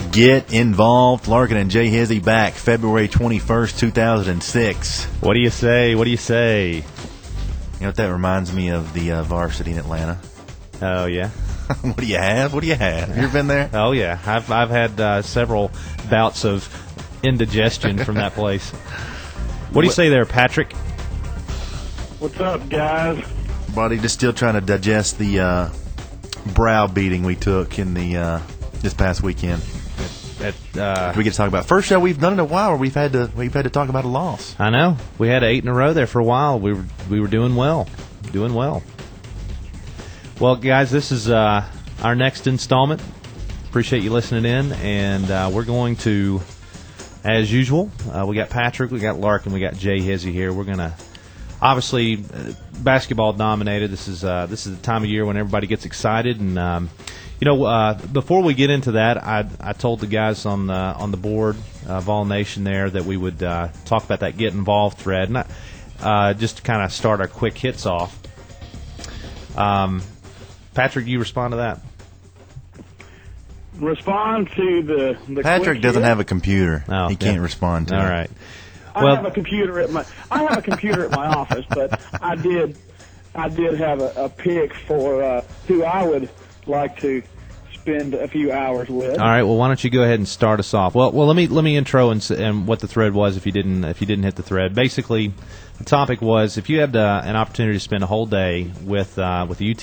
Get involved. Larkin and Jay Hizzy back February 21st, 2006. What do you say? What do you say? You know what that reminds me of, the varsity in Atlanta. Oh, yeah? What do you have? What do you have? You ever been there? Oh, yeah. I've had several bouts of indigestion from that place. What do you say there, Patrick? What's up, guys? Buddy, just still trying to digest the browbeating we took in the this past weekend. We get to talk about first show we've done in a while where we've had to talk about a loss. I know. We had 8 in a row there for a while. We were doing well. Well, guys, this is our next installment. Appreciate you listening in, and we're going to, as usual, we got Patrick, we got Larkin, we got Jay Hizzy here. We're gonna obviously basketball dominated. This is the time of year when everybody gets excited, and before we get into that, I told the guys on the board, Vol Nation there, that we would talk about that Get Involved thread, and just to kind of start our quick hits off. Patrick, you respond to that? Respond to the Patrick doesn't have a computer. Oh, he can't respond to it. All right. I have a computer at my office, but I did have a pick for who I would like to spend a few hours with. All right. Well, why don't you go ahead and start us off? Well, let me intro and what the thread was if you didn't hit the thread. Basically, the topic was if you had an opportunity to spend a whole day with a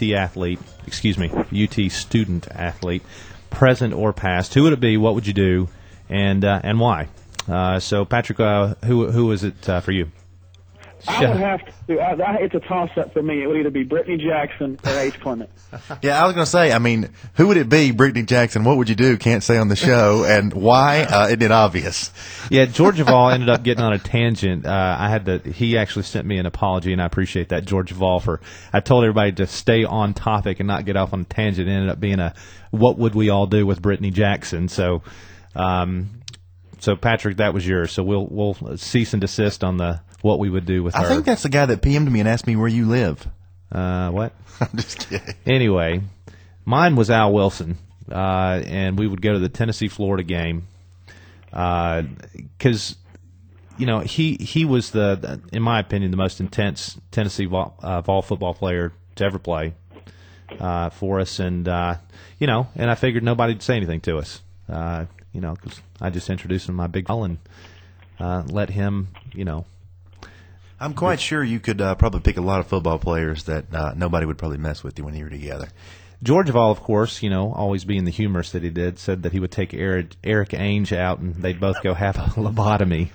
UT student athlete, present or past, who would it be? What would you do, and why? So, Patrick, who is it for you? I would have to. It's a toss-up for me. It would either be Brittany Jackson or Ace Clement. Yeah, I was going to say, I mean, who would it be, Brittany Jackson? What would you do? Can't say on the show. And why? Isn't it obvious? Yeah, George Vol ended up getting on a tangent. He actually sent me an apology, and I appreciate that, George Vol. I told everybody to stay on topic and not get off on a tangent. It ended up being what would we all do with Brittany Jackson? So, Patrick, that was yours. So we'll cease and desist on the what we would do with her. I think that's the guy that PM'd me and asked me where you live. What? I'm just kidding. Anyway, mine was Al Wilson, and we would go to the Tennessee-Florida game because, he was in my opinion, the most intense Tennessee Vol football player to ever play for us, and and I figured nobody'd say anything to us, because I just introduced him to my big ball and let him, I'm quite sure you could probably pick a lot of football players that nobody would probably mess with you when you were together. George Vol, of course, always being the humorist that he did, said that he would take Eric Ainge out and they'd both go have a lobotomy.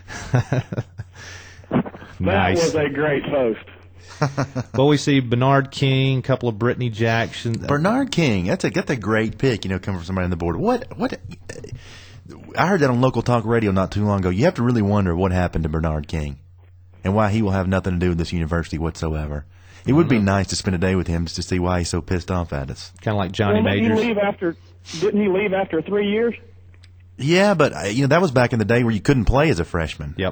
Nice. That was a great post. Well, we see Bernard King, a couple of Brittany Jackson. Bernard King, that's a great pick, coming from somebody on the board. What? I heard that on local talk radio not too long ago. You have to really wonder what happened to Bernard King and why he will have nothing to do with this university whatsoever. It would be nice to spend a day with him just to see why he's so pissed off at us. Kind of like Johnny Majors. Didn't he leave after 3 years? Yeah, but that was back in the day where you couldn't play as a freshman. Yep.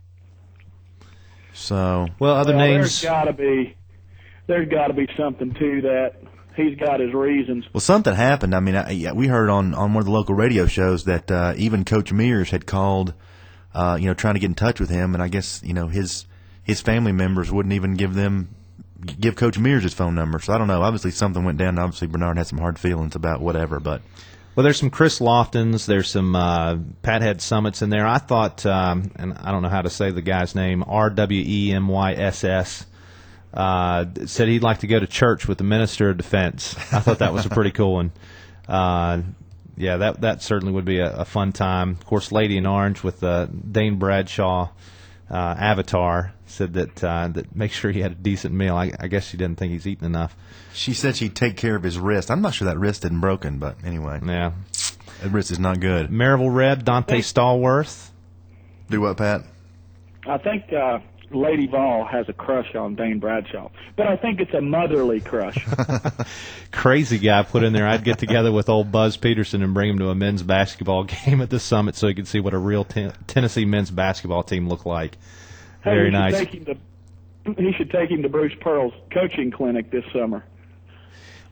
So, other names. There's got to be something to that. He's got his reasons. Well, something happened. I mean, we heard on one of the local radio shows that even Coach Mears had called, trying to get in touch with him, and I guess his family members wouldn't even give Coach Mears his phone number. So I don't know. Obviously, something went down. Obviously, Bernard had some hard feelings about whatever, but. Well, there's some Chris Loftons. There's some Pathead Summits in there. I thought, and I don't know how to say the guy's name, RWEMYSS, said he'd like to go to church with the Minister of Defense. I thought that was a pretty cool one. Yeah, that certainly would be a fun time. Of course, Lady in Orange with Dane Bradshaw avatar said that make sure he had a decent meal. I guess she didn't think he's eaten enough. She said she'd take care of his wrist. I'm not sure that wrist isn't broken, but anyway. Yeah. That wrist is not good. Maryville Reb, Dante Stallworth. Do what, Pat? I think Lady Vol has a crush on Dane Bradshaw, but I think it's a motherly crush. Crazy guy put in there, I'd get together with old Buzz Peterson and bring him to a men's basketball game at the Summit so he could see what a real Tennessee men's basketball team looked like. Very nice. He should take him to Bruce Pearl's coaching clinic this summer.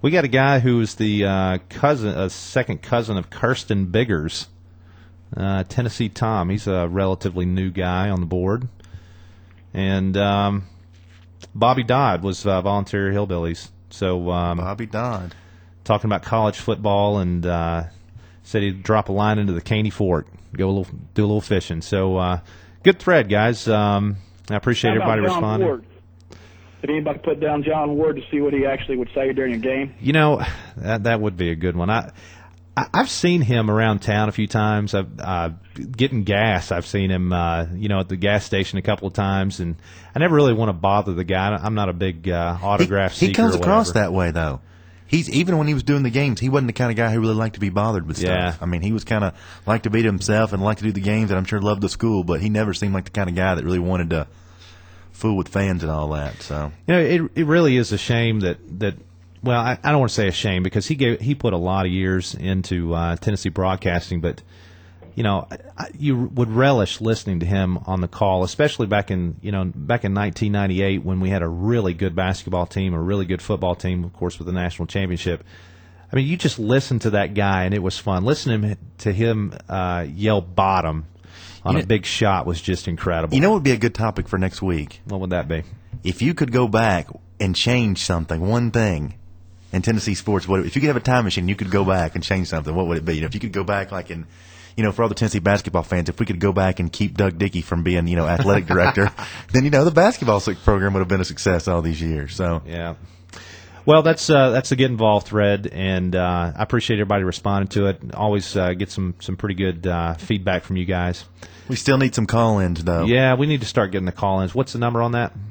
We got a guy who is the second cousin of Kirsten Biggers, Tennessee Tom. He's a relatively new guy on the board. And Bobby Dodd was Voluntary Hillbillies. So Bobby Dodd. Talking about college football, and said he'd drop a line into the Caney Fork, do a little fishing. So good thread, guys. I appreciate everybody responding. Ward? Did anybody put down John Ward to see what he actually would say during a game? You know, that would be a good one. I've seen him around town a few times. Getting gas, I've seen him, at the gas station a couple of times, and I never really want to bother the guy. I'm not a big autograph seeker. He comes or across whatever. that way, though. Even when he was doing the games, he wasn't the kind of guy who really liked to be bothered with stuff. Yeah. I mean, he was kind of liked to be to himself and liked to do the games, and I'm sure loved the school, but he never seemed like the kind of guy that really wanted to fool with fans and all that. So it really is a shame that well, I don't want to say a shame, because he put a lot of years into Tennessee broadcasting, but you would relish listening to him on the call, especially back in 1998 when we had a really good basketball team, a really good football team, of course, with the national championship. I mean, you just listened to that guy, and it was fun. Listening to him yell bottom on a big shot was just incredible. You know what would be a good topic for next week? What would that be? If you could go back and change something, one thing, in Tennessee sports, if you could have a time machine, you could go back and change something, what would it be? If you could go back, like in, for all the Tennessee basketball fans, if we could go back and keep Doug Dickey from being, athletic director, then, the basketball program would have been a success all these years. So yeah. Well, that's the Get Involved thread, and I appreciate everybody responding to it. Always get some pretty good feedback from you guys. We still need some call-ins, though. Yeah, we need to start getting the call-ins. What's the number on that?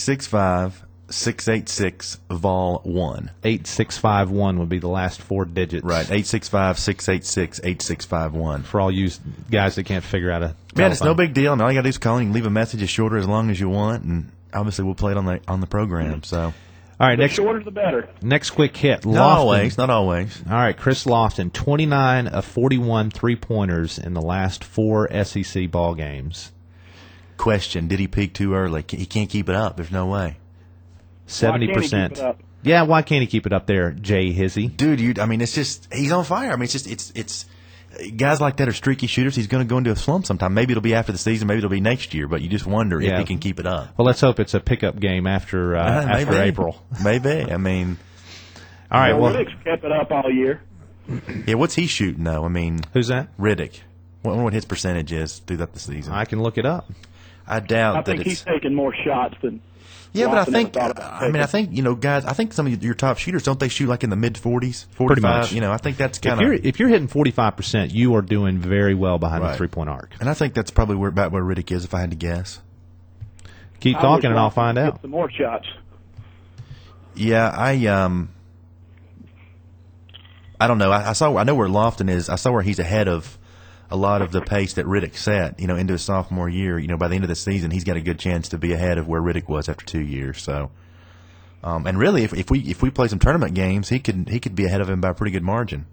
865-686-VOL1. 8651 would be the last four digits. Right, 865-686-8651. For all you guys that can't figure out a telephone. Man, it's no big deal. All you got to do is call in. You can leave a message as short or as long as you want, and obviously we'll play it on the program. So. All right, the shorter the better. Next quick hit. Not always. All right, Chris Lofton, 29 of 41 three-pointers in the last four SEC ball games. Question, did he peak too early? He can't keep it up. There's no way. 70%. Yeah, why can't he keep it up there, Jay Hizzy? Dude, it's just, he's on fire. I mean, it's guys like that are streaky shooters. He's going to go into a slump sometime. Maybe it'll be after the season. Maybe it'll be next year. But you just wonder if he can keep it up. Well, let's hope it's a pickup game after April. Maybe. I mean, all right. Well, Riddick's kept it up all year. Yeah, what's he shooting though? I mean, who's that? Riddick. I wonder what his percentage is throughout the season. I can look it up. I doubt that think he's taking more shots than. Yeah, but I think guys. I think some of your top shooters, don't they shoot like in the mid 40s, 45? Pretty much. I think that's kind of. If you're hitting 45%, you are doing very well behind the 3-point arc. And I think that's probably about where Riddick is, if I had to guess. Keep talking, and I'll find out. Some more shots. Yeah, I don't know. I know where Lofton is. I saw where he's ahead of a lot of the pace that Riddick set, into his sophomore year. By the end of the season, he's got a good chance to be ahead of where Riddick was after 2 years. So, and really, if we play some tournament games, he could be ahead of him by a pretty good margin.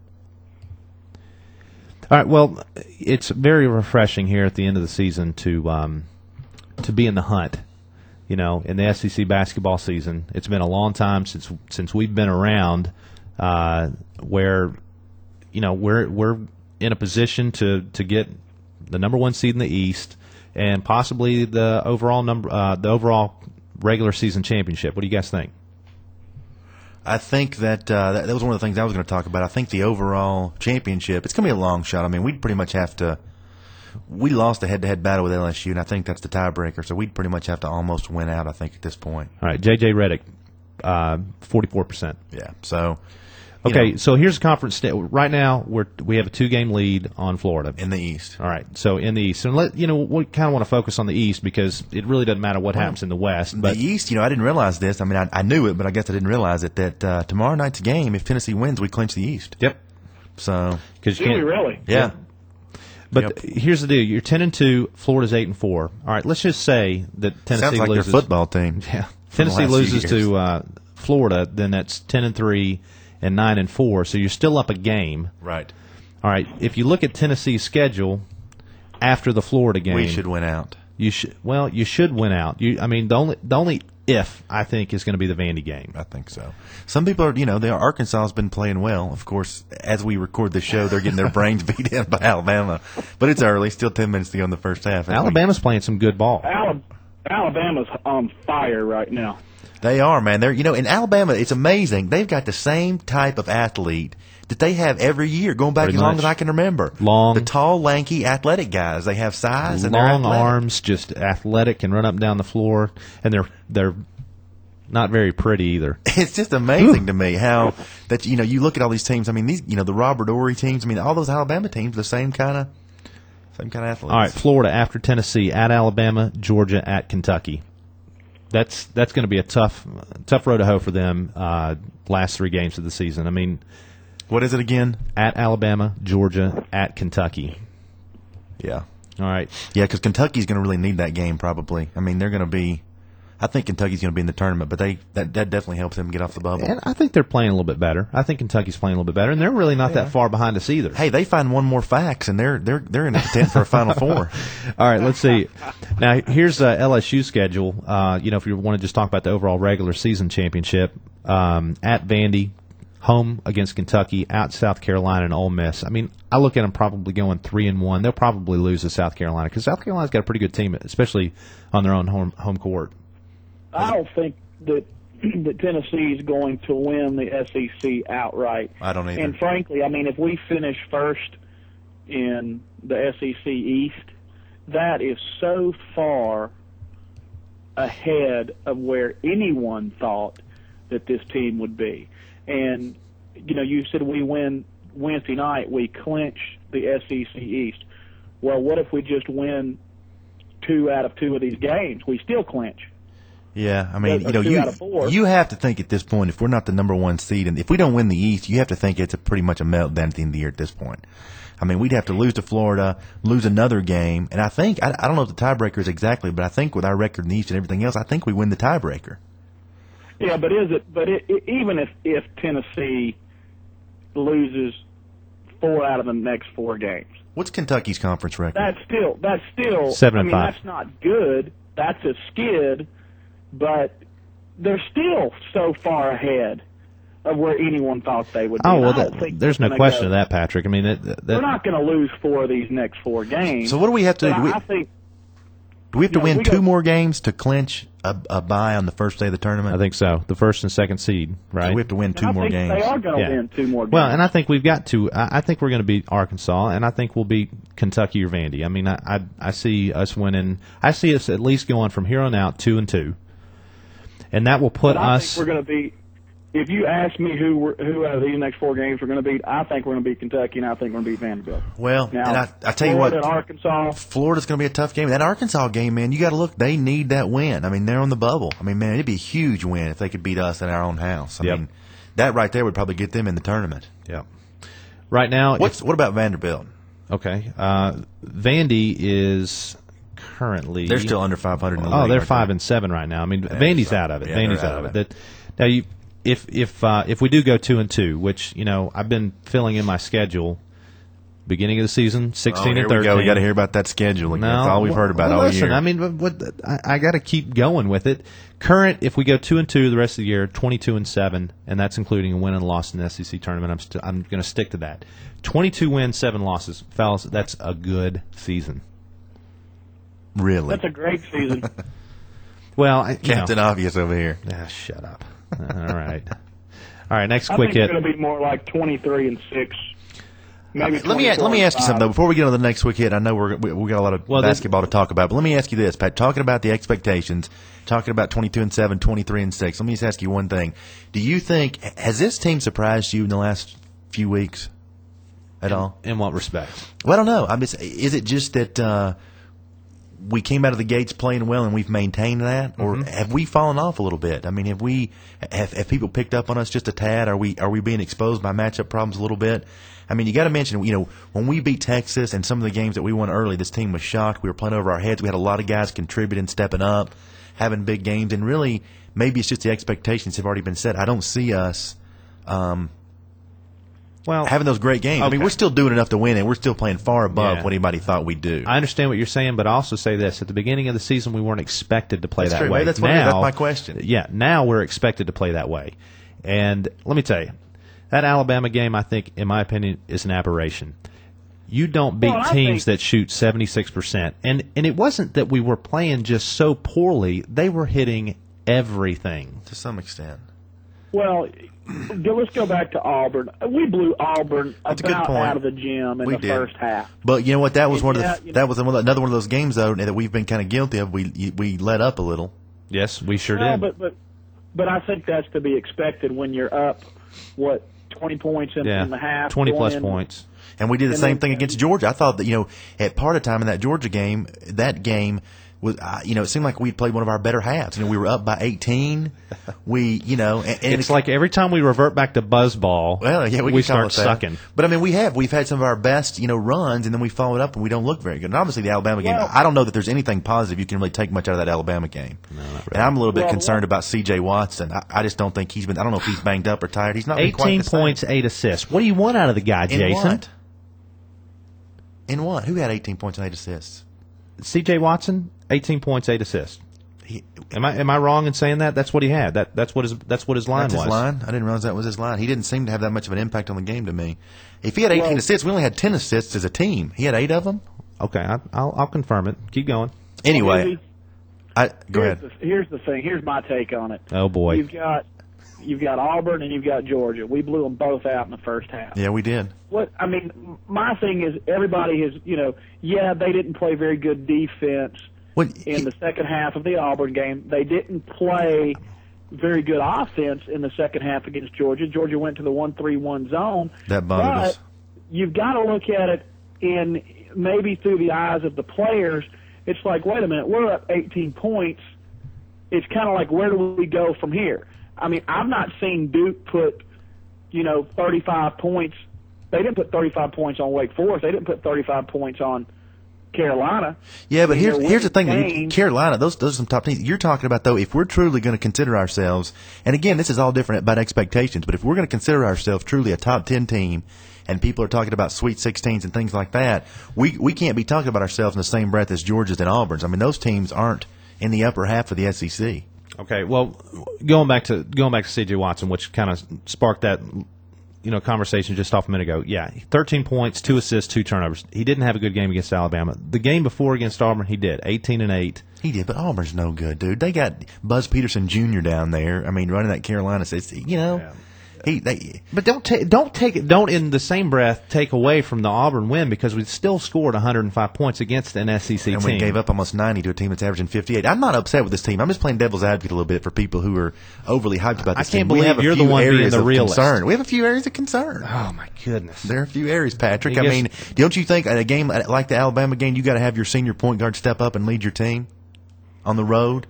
All right. Well, it's very refreshing here at the end of the season to be in the hunt. In the SEC basketball season, it's been a long time since we've been around, where we're in a position to get the number one seed in the East and possibly the overall regular season championship. What do you guys think? I think that that was one of the things I was going to talk about. I think the overall championship, it's going to be a long shot. I mean, we'd pretty much have to. We lost a head-to-head battle with LSU, and I think that's the tiebreaker. So we'd pretty much have to almost win out, I think, at this point. All right, J.J. Redick, 44%. Yeah, so. Okay, so here's the conference. Right now, we have a 2-game lead on Florida in the East. All right, so in the East, and we kind of want to focus on the East because it really doesn't matter what happens in the West. But the East, I didn't realize this. I mean, I knew it, but I guess I didn't realize it. That tomorrow night's game, if Tennessee wins, we clinch the East. Yep. So because do we really? Yeah. But here's the deal: you're 10-2. Florida's 8-4. All right, let's just say that Tennessee sounds like loses. their football team. Yeah, Tennessee loses to Florida, then that's 10-3 and 9-4. So you're still up a game. Right. All right. If you look at Tennessee's schedule after the Florida game, we should win out. You should. Well, you should win out. The only I think, is going to be the Vandy game. I think so. Some people are, Arkansas has been playing well. Of course, as we record the show, they're getting their brains beat in by Alabama. But it's early, still 10 minutes to go in the first half. Alabama's playing some good ball. Alabama's on fire right now. They are, man. They're, in Alabama, it's amazing. They've got the same type of athlete that they have every year, going back as long as I can remember. The tall, lanky, athletic guys. They have size and long arms, just athletic, can run up and down the floor, and they're not very pretty either. It's just amazing to me how that you look at all these teams. I mean, these the Robert Ory teams. I mean, all those Alabama teams, the same kind of athletes. All right, Florida after Tennessee, at Alabama, Georgia, at Kentucky. That's going to be a tough road to hoe for them. Last 3 games of the season. I mean, what is it again? At Alabama, Georgia, at Kentucky. Yeah. All right. Yeah, because Kentucky's going to really need that game probably. I mean, they're going to be. I think Kentucky's going to be in the tournament, but that definitely helps them get off the bubble. And I think they're playing a little bit better. I think Kentucky's playing a little bit better, and they're really not that far behind us either. Hey, they find one more fax, and they're in the content for a Final Four. All right, let's see. Now here's LSU schedule. If you want to just talk about the overall regular season championship, at Vandy, home against Kentucky, at South Carolina and Ole Miss. I mean, I look at them probably going 3-1. They'll probably lose to South Carolina because South Carolina's got a pretty good team, especially on their own home court. I don't think that Tennessee is going to win the SEC outright. I don't either. And frankly, I mean, if we finish first in the SEC East, that is so far ahead of where anyone thought that this team would be. And, you said we win Wednesday night, we clinch the SEC East. Well, what if we just win 2 out of 2 of these games? We still clinch. Yeah, I mean, you have to think at this point, if we're not the number 1 seed, and if we don't win the East, you have to think it's pretty much a meltdown at the end of the year at this point. I mean, we'd have to lose to Florida, lose another game, and I think, I don't know what the tiebreaker is exactly, but I think with our record in the East and everything else, I think we win the tiebreaker. Yeah, but even if Tennessee loses 4 out of the next 4 games, what's Kentucky's conference record? That's still 7-5. I mean, that's not good. That's a skid. But they're still so far ahead of where anyone thought they would be. Oh, well, there's no question of that, Patrick. I mean, we're not going to lose 4 of these next 4 games. So what do we have to do? Do we have to win 2 more games to clinch a bye on the first day of the tournament? I think so. The first and second seed, right? So we have to win 2 more games. They are going to win 2 more games. Well, and I think we've got to. I think we're going to beat Arkansas, and I think we'll beat Kentucky or Vandy. I mean, I see us winning. I see us at least going from here on out 2-2. And that will put us. Think we're going to be. If you ask me who out of these next 4 games we're going to beat, I think we're going to beat Kentucky, and I think we're going to beat Vanderbilt. Well, now, and I tell you what, and Arkansas. Florida's going to be a tough game. That Arkansas game, man, you got to look. They need that win. I mean, they're on the bubble. I mean, man, it'd be a huge win if they could beat us in our own house. I mean, that right there would probably get them in the tournament. Yeah. Right now, what about Vanderbilt? Okay, Vandy is. Currently, they're still under 500. In the league, they're 5-7 right now. I mean, Vandy's out of it. Vandy's out of it. Now, if we do go 2-2, which I've been filling in my schedule, beginning of the season, 16 and 13. We got to hear about that schedule. No, that's all we've heard about all year. I mean, I got to keep going with it. Current, if we go 2-2 the rest of the year, 22-7, and that's including a win and a loss in the SEC tournament. I'm going to stick to that. 22 wins, 7 losses, fellas. That's a good season. Really? That's a great season. Well, Captain Obvious over here. Shut up. All right. All right, next quick hit. I think it's going to be more like 23-6. Maybe let me ask you something, though, before we get on the next quick hit. I know we got a lot of basketball to talk about, but let me ask you this, Pat. Talking about the expectations, talking about 22-7, 23-6, let me just ask you one thing. Do you think, has this team surprised you in the last few weeks at all? In what respect? Well, I don't know. Is it just that we came out of the gates playing well and we've maintained that, or have we fallen off a little bit? I mean, have people picked up on us just a tad? Are we being exposed by matchup problems a little bit? I mean, you got to mention, when we beat Texas and some of the games that we won early, this team was shocked. We were playing over our heads. We had a lot of guys contributing, stepping up, having big games, and really, maybe it's just the expectations have already been set. I don't see us having those great games. Okay. I mean, we're still doing enough to win, and we're still playing far above what anybody thought we'd do. I understand what you're saying, but I also say this. At the beginning of the season, we weren't expected to play That's that true. way. Maybe that's my question. Yeah, now we're expected to play that way. And let me tell you, that Alabama game, I think, in my opinion, is an aberration. You don't beat teams that shoot 76%. And it wasn't that we were playing just so poorly. They were hitting everything. To some extent. Well, let's go back to Auburn. We blew Auburn That's a good about point. out of the gym in the first half. But you know what? That was And another one of those games though that we've been kind of guilty of. We let up a little. Yes, we sure Well, did. but I think that's to be expected when you're up 20 points in the half, 20-plus points. And we did the same thing against Georgia. I thought that at part of time in that Georgia game, was it seemed like we'd played one of our better halves. We were up by 18. It's like every time we revert back to buzzball, we start sucking. But we've had some of our best runs, and then we follow it up and we don't look very good. And obviously the Alabama game, I don't know that there's anything positive you can really take much out of that Alabama game. No, not really. And I'm a little bit concerned about C.J. Watson. I just don't think I don't know if he's banged up or tired. He's not been quite 18 the same. points, 8 assists. What do you want out of the guy, Jason? In what? Who had 18 points and 8 assists? C.J. Watson, 18 points, 8 assists. Am I wrong in saying that? That's what he had. That's what his line was. That's his line? I didn't realize that was his line. He didn't seem to have that much of an impact on the game to me. If he had 18 assists, we only had 10 assists as a team. He had 8 of them? Okay, I'll confirm it. Keep going. Anyway, go ahead. Here's the thing. Here's my take on it. Oh, boy. You've got Auburn and you've got Georgia. We blew them both out in the first half. Yeah, we did. My thing is everybody is, they didn't play very good defense in the second half of the Auburn game. They didn't play very good offense in the second half against Georgia. Georgia went to the 1-3-1 zone. That bothered us. You've got to look at it in maybe through the eyes of the players. It's like, wait a minute, we're up 18 points. It's kind of like, where do we go from here? I've not seen Duke put, 35 points. They didn't put 35 points on Wake Forest. They didn't put 35 points on Carolina. Yeah, but here's the thing. Carolina, those are some top teams. You're talking about, though, if we're truly going to consider ourselves, and again, this is all different about expectations, but if we're going to consider ourselves truly a top 10 team, and people are talking about Sweet 16s and things like that, we can't be talking about ourselves in the same breath as Georgia's and Auburn's. Those teams aren't in the upper half of the SEC. Okay, well, going back to C.J. Watson, which kind of sparked that conversation just off a minute ago. Yeah, 13 points, 2 assists, 2 turnovers. He didn't have a good game against Alabama. The game before against Auburn, he did 18 and 8. He did, but Auburn's no good, dude. They got Buzz Peterson Jr. down there. Running that Carolina system. But don't in the same breath take away from the Auburn win, because we still scored 105 points against an SEC team. And we gave up almost 90 to a team that's averaging 58. I'm not upset with this team. I'm just playing devil's advocate a little bit for people who are overly hyped about this team. I can't believe you're the one being the realist. We have a few areas of concern. Oh, my goodness. There are a few areas, Patrick. Don't you think at a game like the Alabama game, you got to have your senior point guard step up and lead your team on the road?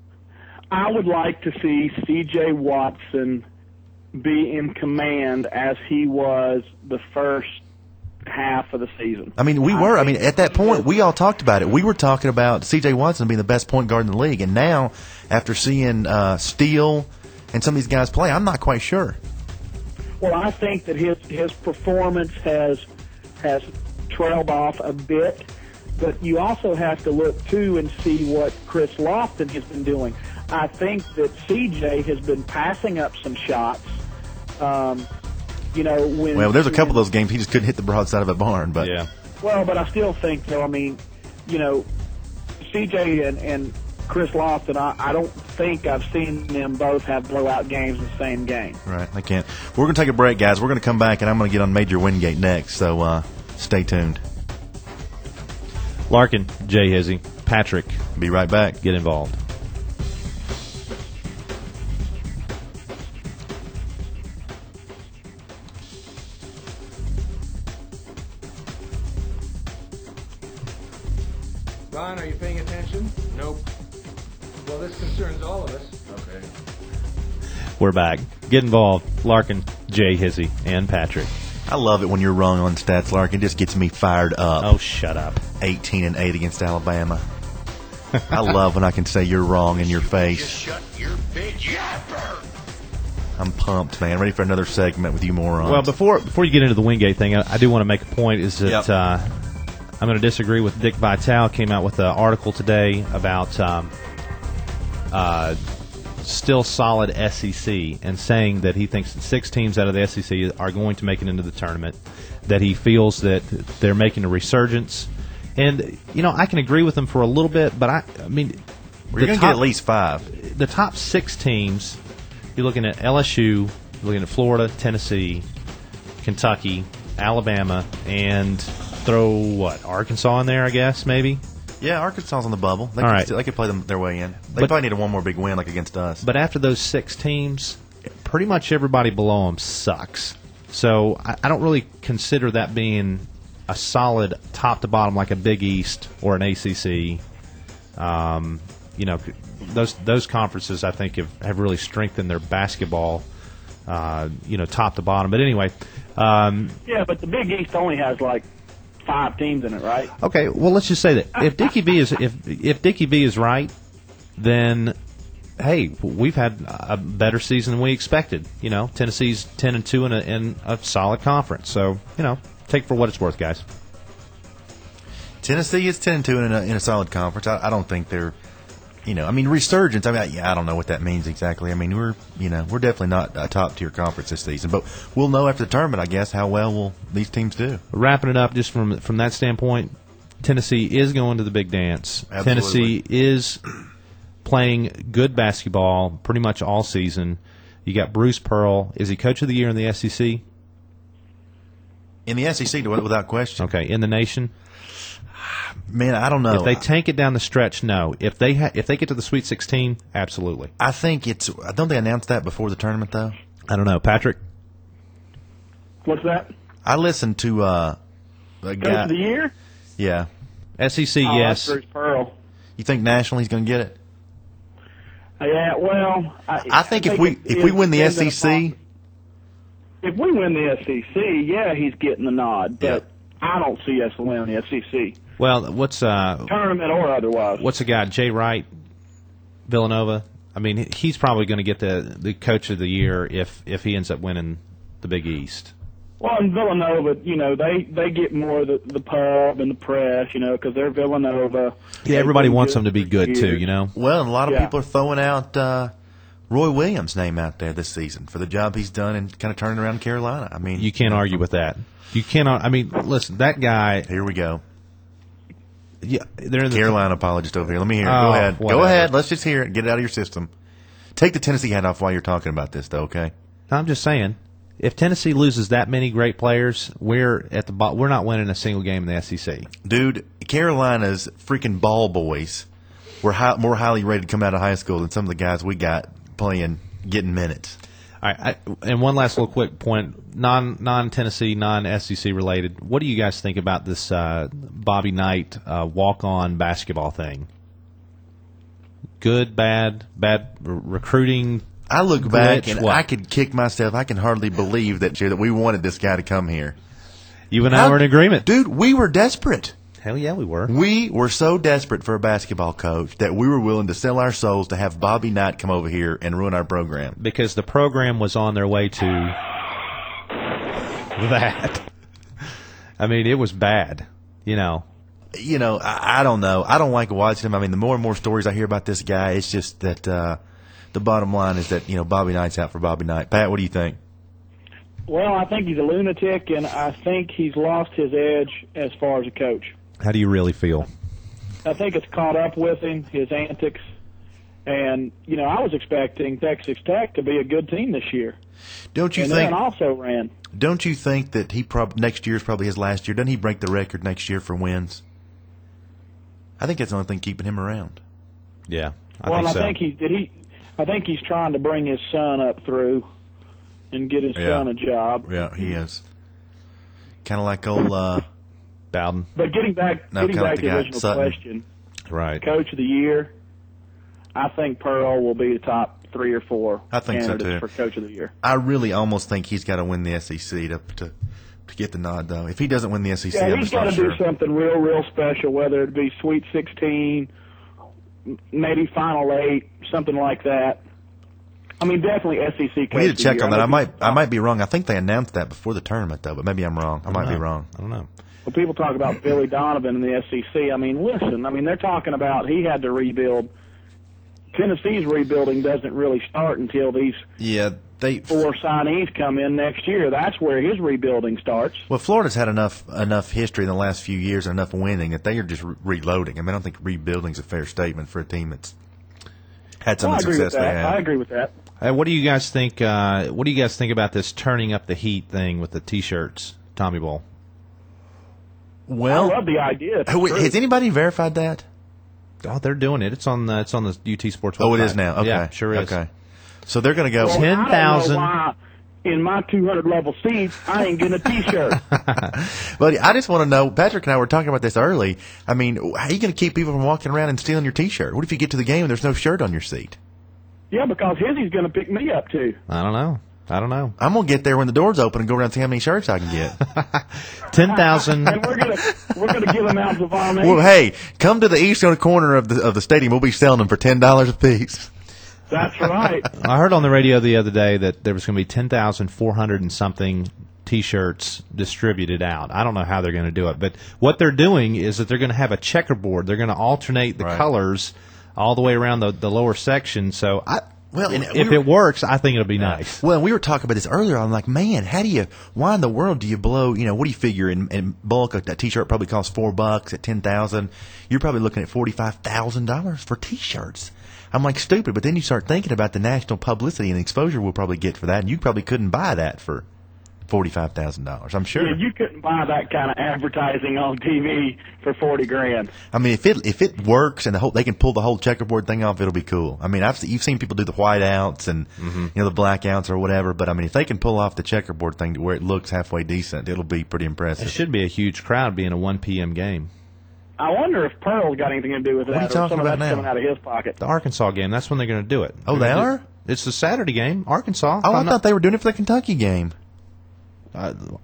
I would like to see C.J. Watson be in command as he was the first half of the season. At that point, we all talked about it. We were talking about C.J. Watson being the best point guard in the league, and now, after seeing Steele and some of these guys play, I'm not quite sure. Well, I think that his performance has trailed off a bit, but you also have to look, too, and see what Chris Lofton has been doing. I think that C.J. has been passing up some shots. There's a couple of those games he just couldn't hit the broadside of a barn. But yeah. Well, but I still think, though, C.J. and Chris Lofton, I don't think I've seen them both have blowout games in the same game. Right, I can't. We're going to take a break, guys. We're going to come back, and I'm going to get on Major Wingate next, so stay tuned. Larkin, Jay Hizzy, Patrick. Be right back. Get involved. Ron, are you paying attention? Nope. Well, this concerns all of us. Okay. We're back. Get involved. Larkin, Jay Hizzy, and Patrick. I love it when you're wrong on stats, Larkin. It just gets me fired up. Oh, shut up. 18 and 8 against Alabama. I love when I can say you're wrong in your face. Just shut your big yapper. I'm pumped, man. Ready for another segment with you morons. Well, before you get into the Wingate thing, I do want to make a point. Is that I'm going to disagree with Dick Vitale. Came out with an article today about still solid SEC and saying that he thinks that 6 teams out of the SEC are going to make it into the tournament. That he feels that they're making a resurgence, and I can agree with him for a little bit, but I mean, we're going to get at least 5. The top 6 teams. You're looking at LSU, you're looking at Florida, Tennessee, Kentucky, Alabama, and throw Arkansas in there, I guess, maybe. Yeah, Arkansas's on the bubble. They could play their way in. They probably need one more big win, like against us. But after those 6 teams, pretty much everybody below them sucks. So I don't really consider that being a solid top to bottom like a Big East or an ACC. Those conferences I think have really strengthened their basketball, top to bottom. But anyway, yeah, but the Big East only has like 5 teams in it, right? Okay, well let's just say that if Dickie V is right, then hey, we've had a better season than we expected. Tennessee's 10-2 in a solid conference. So take it for what it's worth, guys. Tennessee is 10-2 in a solid conference. I don't think they're, resurgence. I don't know what that means exactly. We're definitely not a top tier conference this season, but we'll know after the tournament, I guess, how well will these teams do. Wrapping it up, just from that standpoint, Tennessee is going to the big dance. Absolutely. Tennessee is playing good basketball pretty much all season. You got Bruce Pearl. Is he coach of the year in the SEC? In the SEC, without question. Okay, in the nation. Man, I don't know. If they tank it down the stretch, no. If they get to the Sweet 16, absolutely. I think don't they announce that before the tournament though? I don't know, Patrick. What's that? I listened to a guy. Coach of the year? Yeah. SEC, yes. Bruce Pearl. You think nationally he's going to get it? Yeah. Well, I think if we win the SEC, if we win the SEC, yeah, he's getting the nod. But I don't see us winning the SEC. Well, what's tournament or otherwise? What's the guy, Jay Wright, Villanova? He's probably going to get the coach of the year if he ends up winning the Big East. Well, in Villanova, they get more of the pub and the press, because they're Villanova. Yeah, everybody wants them to be good too, Well, and a lot of people are throwing out Roy Williams' name out there this season for the job he's done and kind of turning around Carolina. You can't argue with that. You cannot. Listen, that guy. Here we go. Yeah, they're in the Carolina apologist over here. Let me hear it. Go ahead. Whatever. Go ahead. Let's just hear it. Get it out of your system. Take the Tennessee hat off while you're talking about this, though. Okay. I'm just saying, if Tennessee loses that many great players, we're at the we're not winning a single game in the SEC. Dude, Carolina's freaking ball boys were more highly rated coming out of high school than some of the guys we got getting minutes. All right, and one last little quick point, non-Tennessee, non-SEC related. What do you guys think about this Bobby Knight walk-on basketball thing? Good, bad recruiting? I look back and I could kick myself. I can hardly believe that we wanted this guy to come here. You and I were in agreement. Dude, we were desperate. Hell yeah, we were. We were so desperate for a basketball coach that we were willing to sell our souls to have Bobby Knight come over here and ruin our program. Because the program was on their way to that. It was bad, I don't know. I don't like watching him. The more and more stories I hear about this guy, it's just that the bottom line is that, Bobby Knight's out for Bobby Knight. Pat, what do you think? Well, I think he's a lunatic, and I think he's lost his edge as far as a coach. How do you really feel? I think it's caught up with him, his antics. And, I was expecting Texas Tech to be a good team this year. Don't you think? And then also ran. Don't you think that next year is probably his last year? Doesn't he break the record next year for wins? I think that's the only thing keeping him around. Yeah, I think I think he's trying to bring his son up through and get his son a job. Yeah, he is. Kind of like old Bowden. But getting back to the original question, right? Coach of the year, I think Pearl will be the top 3 or 4 candidates for Coach of the Year. I really almost think he's got to win the SEC to get the nod, though. If he doesn't win the SEC, he's got to do something real special, whether it be Sweet 16, maybe Final 8, something like that. I mean, definitely SEC coach. We need to check of the on year. that. I might be wrong. I think they announced that before the tournament, though, but maybe I'm wrong. I might be wrong. I don't know. Well, people talk about Billy Donovan in the SEC. I mean, listen. I mean, they're talking about he had to rebuild. Tennessee's rebuilding doesn't really start until these four signees come in next year. That's where his rebuilding starts. Well, Florida's had enough history in the last few years and enough winning that they are just reloading. I mean, I don't think rebuilding's a fair statement for a team that's had some success they have. I agree with that. Hey, what do you guys think? What do you guys think about this turning up the heat thing with the T-shirts, Tommy Bowl? Well, I love the idea. Has anybody verified that? Oh, they're doing it. It's on the UT Sports website. Oh, it is now. Okay, yeah, sure is. Okay, so they're going to go 10,000. In my 200 level seats, I ain't getting a T-shirt. But I just want to know, Patrick and I were talking about this early. I mean, how are you going to keep people from walking around and stealing your T-shirt? What if you get to the game and there's no shirt on your seat? Yeah, because Hizzy's going to pick me up too. I don't know. I'm going to get there when the doors open and go around and see how many shirts I can get. 10,000. And we're gonna give them out to Von. Well, hey, come to the eastern corner of the stadium. We'll be selling them for $10 a piece. That's right. I heard on the radio the other day that there was going to be 10,400 and something T-shirts distributed out. I don't know how they're going to do it, but what they're doing is that they're going to have a checkerboard. They're going to alternate the colors all the way around the lower section. So if it works, I think it'll be nice. Well, we were talking about this earlier. I'm like, man, why in the world do you blow, what do you figure in bulk? That T-shirt probably costs $4 at 10,000. You're probably looking at $45,000 for T-shirts. I'm like, stupid. But then you start thinking about the national publicity and exposure we'll probably get for that. And you probably couldn't buy that for $45,000. I'm sure. Yeah, you couldn't buy that kind of advertising on TV for $40,000. I mean, if it works and they can pull the whole checkerboard thing off, it'll be cool. I mean, you've seen people do the whiteouts and the blackouts or whatever. But I mean, if they can pull off the checkerboard thing to where it looks halfway decent, it'll be pretty impressive. It should be a huge crowd being a 1 p.m. game. I wonder if Pearl's got anything to do with that. What are you talking about now? Coming out of his pocket. The Arkansas game. That's when they're going to do it. Oh, they are? It's the Saturday game. Arkansas. Oh, I thought they were doing it for the Kentucky game. Well,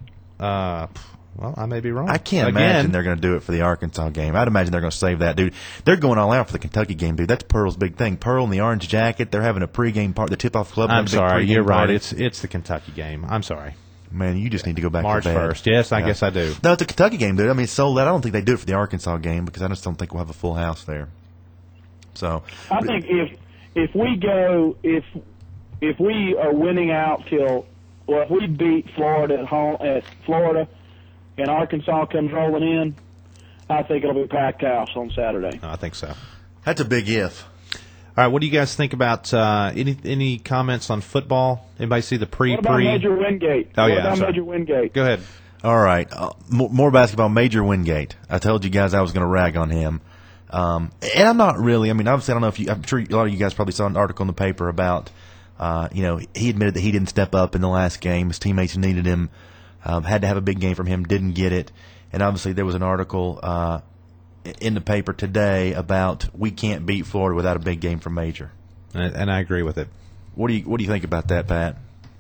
I may be wrong. I can't imagine they're going to do it for the Arkansas game. I'd imagine they're going to save that, dude. They're going all out for the Kentucky game, dude. That's Pearl's big thing. Pearl in the orange jacket. They're having a pregame party. The tip-off club. I'm sorry. You're right. Party. It's the Kentucky game. I'm sorry. Man, you just need to go back March to bed. March 1st. Yes, I guess I do. No, it's a Kentucky game, dude. I mean, it's sold out. I don't think they do it for the Arkansas game because I just don't think we'll have a full house there. So I think if we are winning out if we beat Florida at home at Florida and Arkansas comes rolling in, I think it'll be packed house on Saturday. I think so. That's a big if. All right, what do you guys think about any comments on football? Anybody see the What about Major Wingate? Oh, yeah. What about Major Wingate? Go ahead. All right, more basketball. Major Wingate. I told you guys I was going to rag on him, and I'm not really. I mean, obviously, I don't know if I'm sure a lot of you guys probably saw an article in the paper about, he admitted that he didn't step up in the last game. His teammates needed him, had to have a big game from him, didn't get it, and obviously there was an article in the paper today about we can't beat Florida without a big game from Major, and I agree with it. What do you think about that, Pat?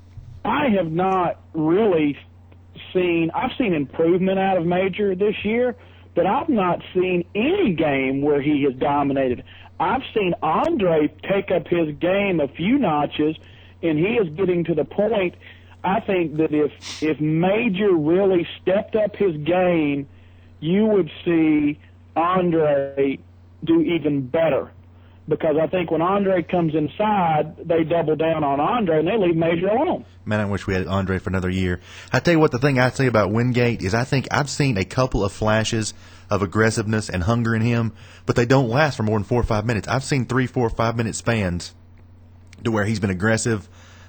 I have not really seen. I've seen improvement out of Major this year, but I've not seen any game where he has dominated. I've seen Andre take up his game a few notches, and he is getting to the point. I think that if Major really stepped up his game, you would see Andre do even better. Because I think when Andre comes inside, they double down on Andre and they leave Major alone. Man, I wish we had Andre for another year. I tell you what, the thing I say about Wingate is I think I've seen a couple of flashes of aggressiveness and hunger in him, but they don't last for more than 4 or 5 minutes. I've seen 3, 4, 5 minute spans to where he's been aggressive,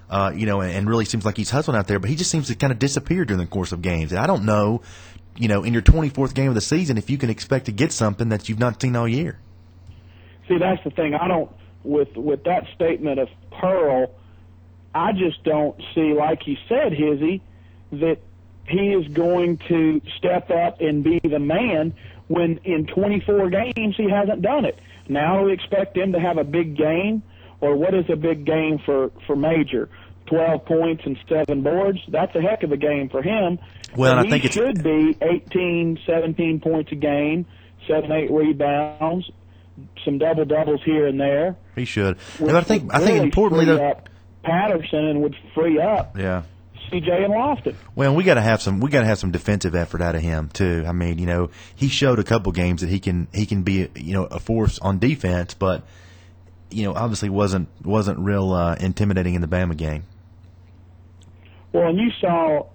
and really seems like he's hustling out there, but he just seems to kind of disappear during the course of games. And I don't know, in your 24th game of the season, if you can expect to get something that you've not seen all year. See, that's the thing. I don't, with that statement of Pearl, I just don't see, like you said, Hizzy, that he is going to step up and be the man when in 24 games he hasn't done it. Now we expect him to have a big game, or what is a big game for Major? 12 points and 7 boards? That's a heck of a game for him. Well, and I think he should be 18, 17 points a game, 7, 8 rebounds, some double-doubles here and there. He should. And I think importantly, though, Patterson and would free up Yeah. CJ and Lofton. Well, we got to have some defensive effort out of him too. I mean, he showed a couple games that he can be a force on defense, but obviously wasn't real intimidating in the Bama game. Well, and you saw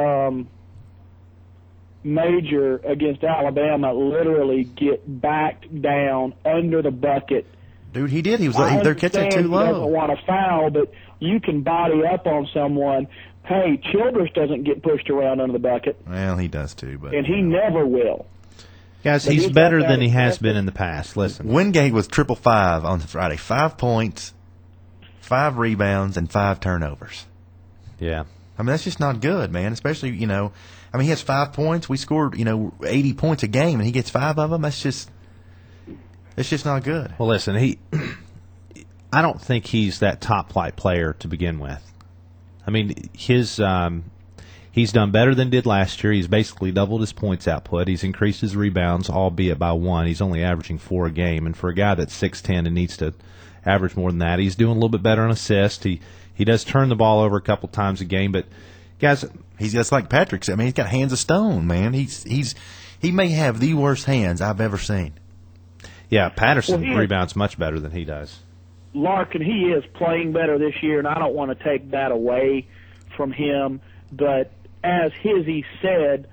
Major against Alabama literally get backed down under the bucket. Dude, he did. They're catching too low. He doesn't want to foul, but you can body up on someone. Hey, Childress doesn't get pushed around under the bucket. Well, he does too, but and he never will. Guys, he's better than he has been in the past. Listen, Wingate was 555 on Friday. 5 points, 5 rebounds, and 5 turnovers. Yeah. I mean, that's just not good, man. Especially, he has 5 points. We scored, 80 points a game, and he gets 5 of them. It's just not good. Well, listen, I don't think he's that top flight player to begin with. I mean, he's done better than did last year. He's basically doubled his points output. He's increased his rebounds, albeit by 1. He's only averaging 4 a game, and for a guy that's 6'10" and needs to average more than that, he's doing a little bit better on assists. He does turn the ball over a couple times a game, but guys, he's just like Patrick said. I mean, he's got hands of stone, man. He may have the worst hands I've ever seen. Yeah, Patterson rebounds much better than he does. Larkin, he is playing better this year, and I don't want to take that away from him. But as Hizzy said,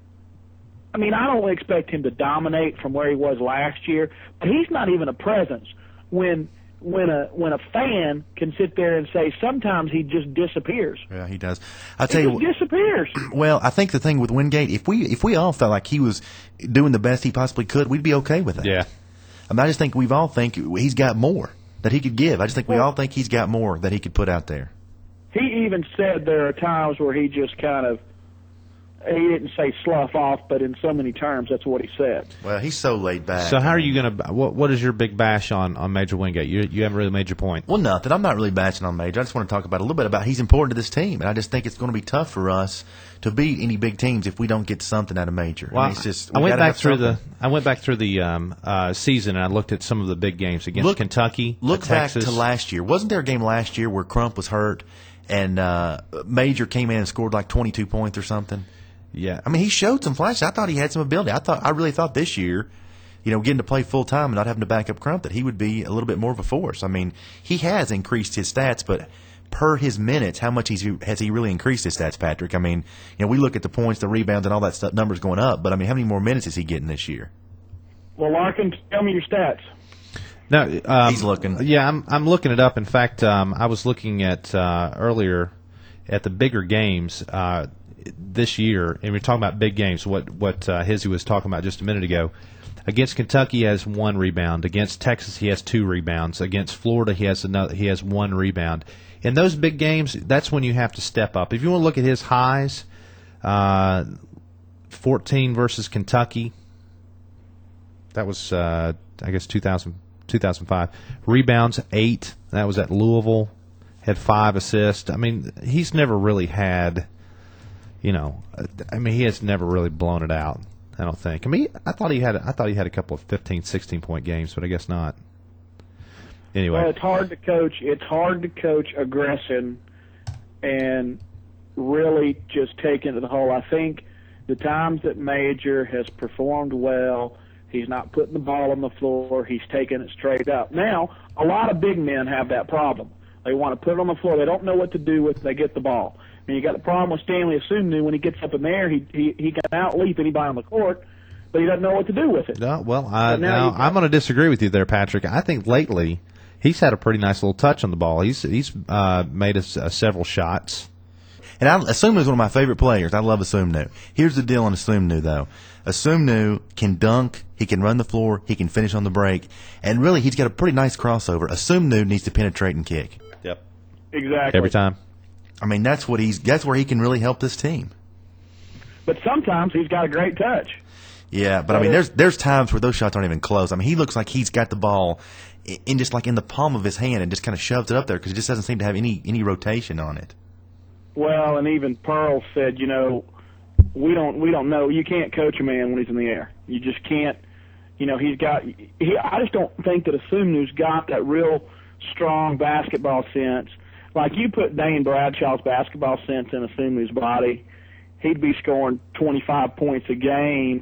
I mean, I don't expect him to dominate from where he was last year, but he's not even a presence. When a fan can sit there and say sometimes he just disappears. Yeah, he does. I'll tell you, disappears. Well, I think the thing with Wingate, if we all felt like he was doing the best he possibly could, we'd be okay with that. Yeah. I mean, I just think we all think he's got more that he could give. I just think we all think he's got more that he could put out there. He even said there are times where he just kind of, he didn't say slough off, but in so many terms, that's what he said. Well, he's so laid back. So how are you going to – what is your big bash on Major Wingate? You haven't really made your point. Well, nothing. I'm not really bashing on Major. I just want to talk about a little bit about he's important to this team, and I just think it's going to be tough for us to beat any big teams if we don't get something out of Major. Well, I mean, it's just, I went back through the season, and I looked at some of the big games against Kentucky, Look back Texas. to last year. Wasn't there a game last year where Crump was hurt and Major came in and scored like 22 points or something? Yeah, I mean, he showed some flashes. I thought he had some ability. I really thought this year, getting to play full time and not having to back up Crump, that he would be a little bit more of a force. I mean, he has increased his stats, but per his minutes, how much has he really increased his stats, Patrick? I mean, we look at the points, the rebounds, and all that stuff, numbers going up, but I mean, how many more minutes is he getting this year? Well, Larkin, tell me your stats. No, he's looking. Yeah, I'm looking it up. In fact, I was looking at earlier at the bigger games this year, and we're talking about big games. What Hizzy was talking about just a minute ago. Against Kentucky, he has 1 rebound. Against Texas, he has 2 rebounds. Against Florida, he has 1 rebound. In those big games, that's when you have to step up. If you want to look at his highs, 14 versus Kentucky. That was, I guess, 2005. Rebounds, 8. That was at Louisville. Had 5 assists. I mean, he's never really had, he has never really blown it out, I don't think. I mean, I thought he had a couple of 15, 16-point games, but I guess not. Anyway. Well, it's hard to coach. It's hard to coach aggression and really just take into the whole. I think the times that Major has performed well, he's not putting the ball on the floor. He's taking it straight up. Now, a lot of big men have that problem. They want to put it on the floor. They don't know what to do with it. They get the ball. I mean, you got the problem with Stanley Asumnu. When he gets up in there, he can out-leap anybody on the court, but he doesn't know what to do with it. No, well, I'm going to disagree with you there, Patrick. I think lately he's had a pretty nice little touch on the ball. He's made us several shots. And Asumnu is one of my favorite players. I love Asumnu. Here's the deal on Asumnu, though. Asumnu can dunk, he can run the floor, he can finish on the break, and really he's got a pretty nice crossover. Asumnu needs to penetrate and kick. Yep. Exactly. Every time. I mean, that's where he can really help this team. But sometimes he's got a great touch. Yeah, but I mean, there's times where those shots aren't even close. I mean, he looks like he's got the ball in just like in the palm of his hand and just kind of shoves it up there because he just doesn't seem to have any rotation on it. Well, and even Pearl said, we don't know. You can't coach a man when he's in the air. You just can't. I just don't think that Asumnu's got that real strong basketball sense. like you put Dane Bradshaw's basketball sense in Asumu's body, he'd be scoring 25 points a game,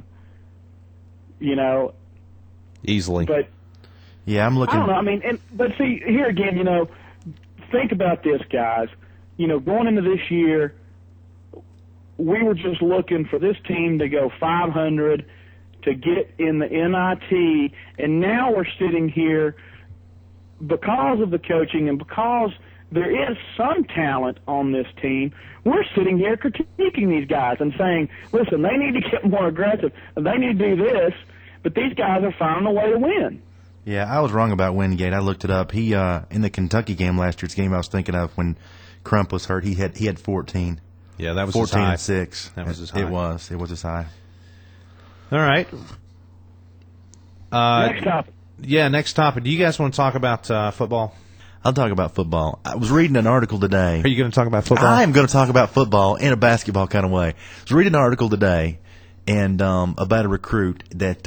Easily. But Yeah, I'm looking. I don't know. I mean, but see, here again, think about this, guys. Going into this year, we were just looking for this team to go 500 to get in the NIT, and now we're sitting here because of the coaching and because there is some talent on this team. We're sitting here critiquing these guys and saying, listen, they need to get more aggressive, and they need to do this, but these guys are finding a way to win. Yeah, I was wrong about Wingate. I looked it up. He in the Kentucky game last year's game I was thinking of when Crump was hurt, he had 14. Yeah, that was 14 his high. and 6. That was his high. It was his high. All right. Next topic. Yeah, next topic. Do you guys want to talk about football? I'll talk about football. I was reading an article today. Are you going to talk about football? I am going to talk about football in a basketball kind of way. I was reading an article today and about a recruit that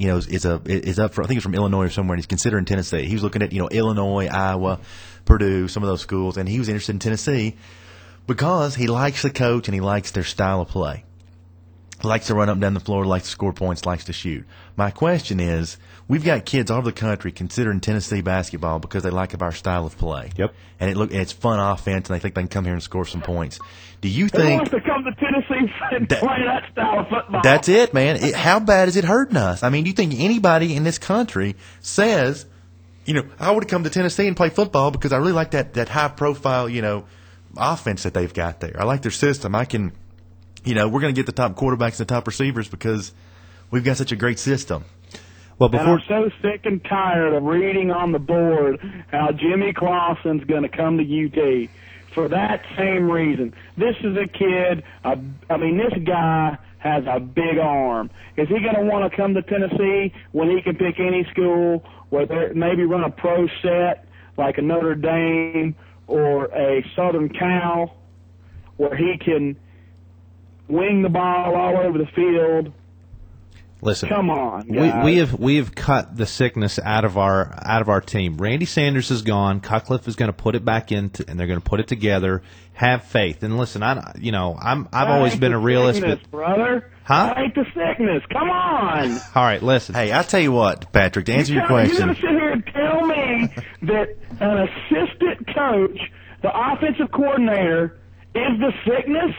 is up for, I think it's from Illinois or somewhere, and he's considering Tennessee. He was looking at Illinois, Iowa, Purdue, some of those schools, and he was interested in Tennessee because he likes the coach and he likes their style of play. He likes to run up and down the floor, likes to score points, likes to shoot. My question is, we've got kids all over the country considering Tennessee basketball because they like our style of play. Yep. And it's fun offense, and they think they can come here and score some points. Do you Who think wants to come to Tennessee and play that style of football? that's it, man? How bad is it hurting us? I mean, do you think anybody in this country says, I would come to Tennessee and play football because I really like that high-profile, offense that they've got there. I like their system. I can, we're going to get the top quarterbacks and the top receivers because we've got such a great system. Well, And I'm so sick and tired of reading on the board how Jimmy Clausen's going to come to UT for that same reason. This is a kid, this guy has a big arm. Is he going to want to come to Tennessee when he can pick any school where they maybe run a pro set like a Notre Dame or a Southern Cal where he can wing the ball all over the field? listen, Come on, guys. we have cut the sickness out of our team. Randy Sanders is gone. Cutcliffe is going to put it back in, and they're going to put it together. Have faith. And listen, I've always been a realist, sickness, but brother. Huh? I ain't the sickness. Come on. all right, listen. Hey, I'll tell you what, Patrick, to answer your You're question. going to sit here and tell me that an assistant coach, the offensive coordinator, is the sickness?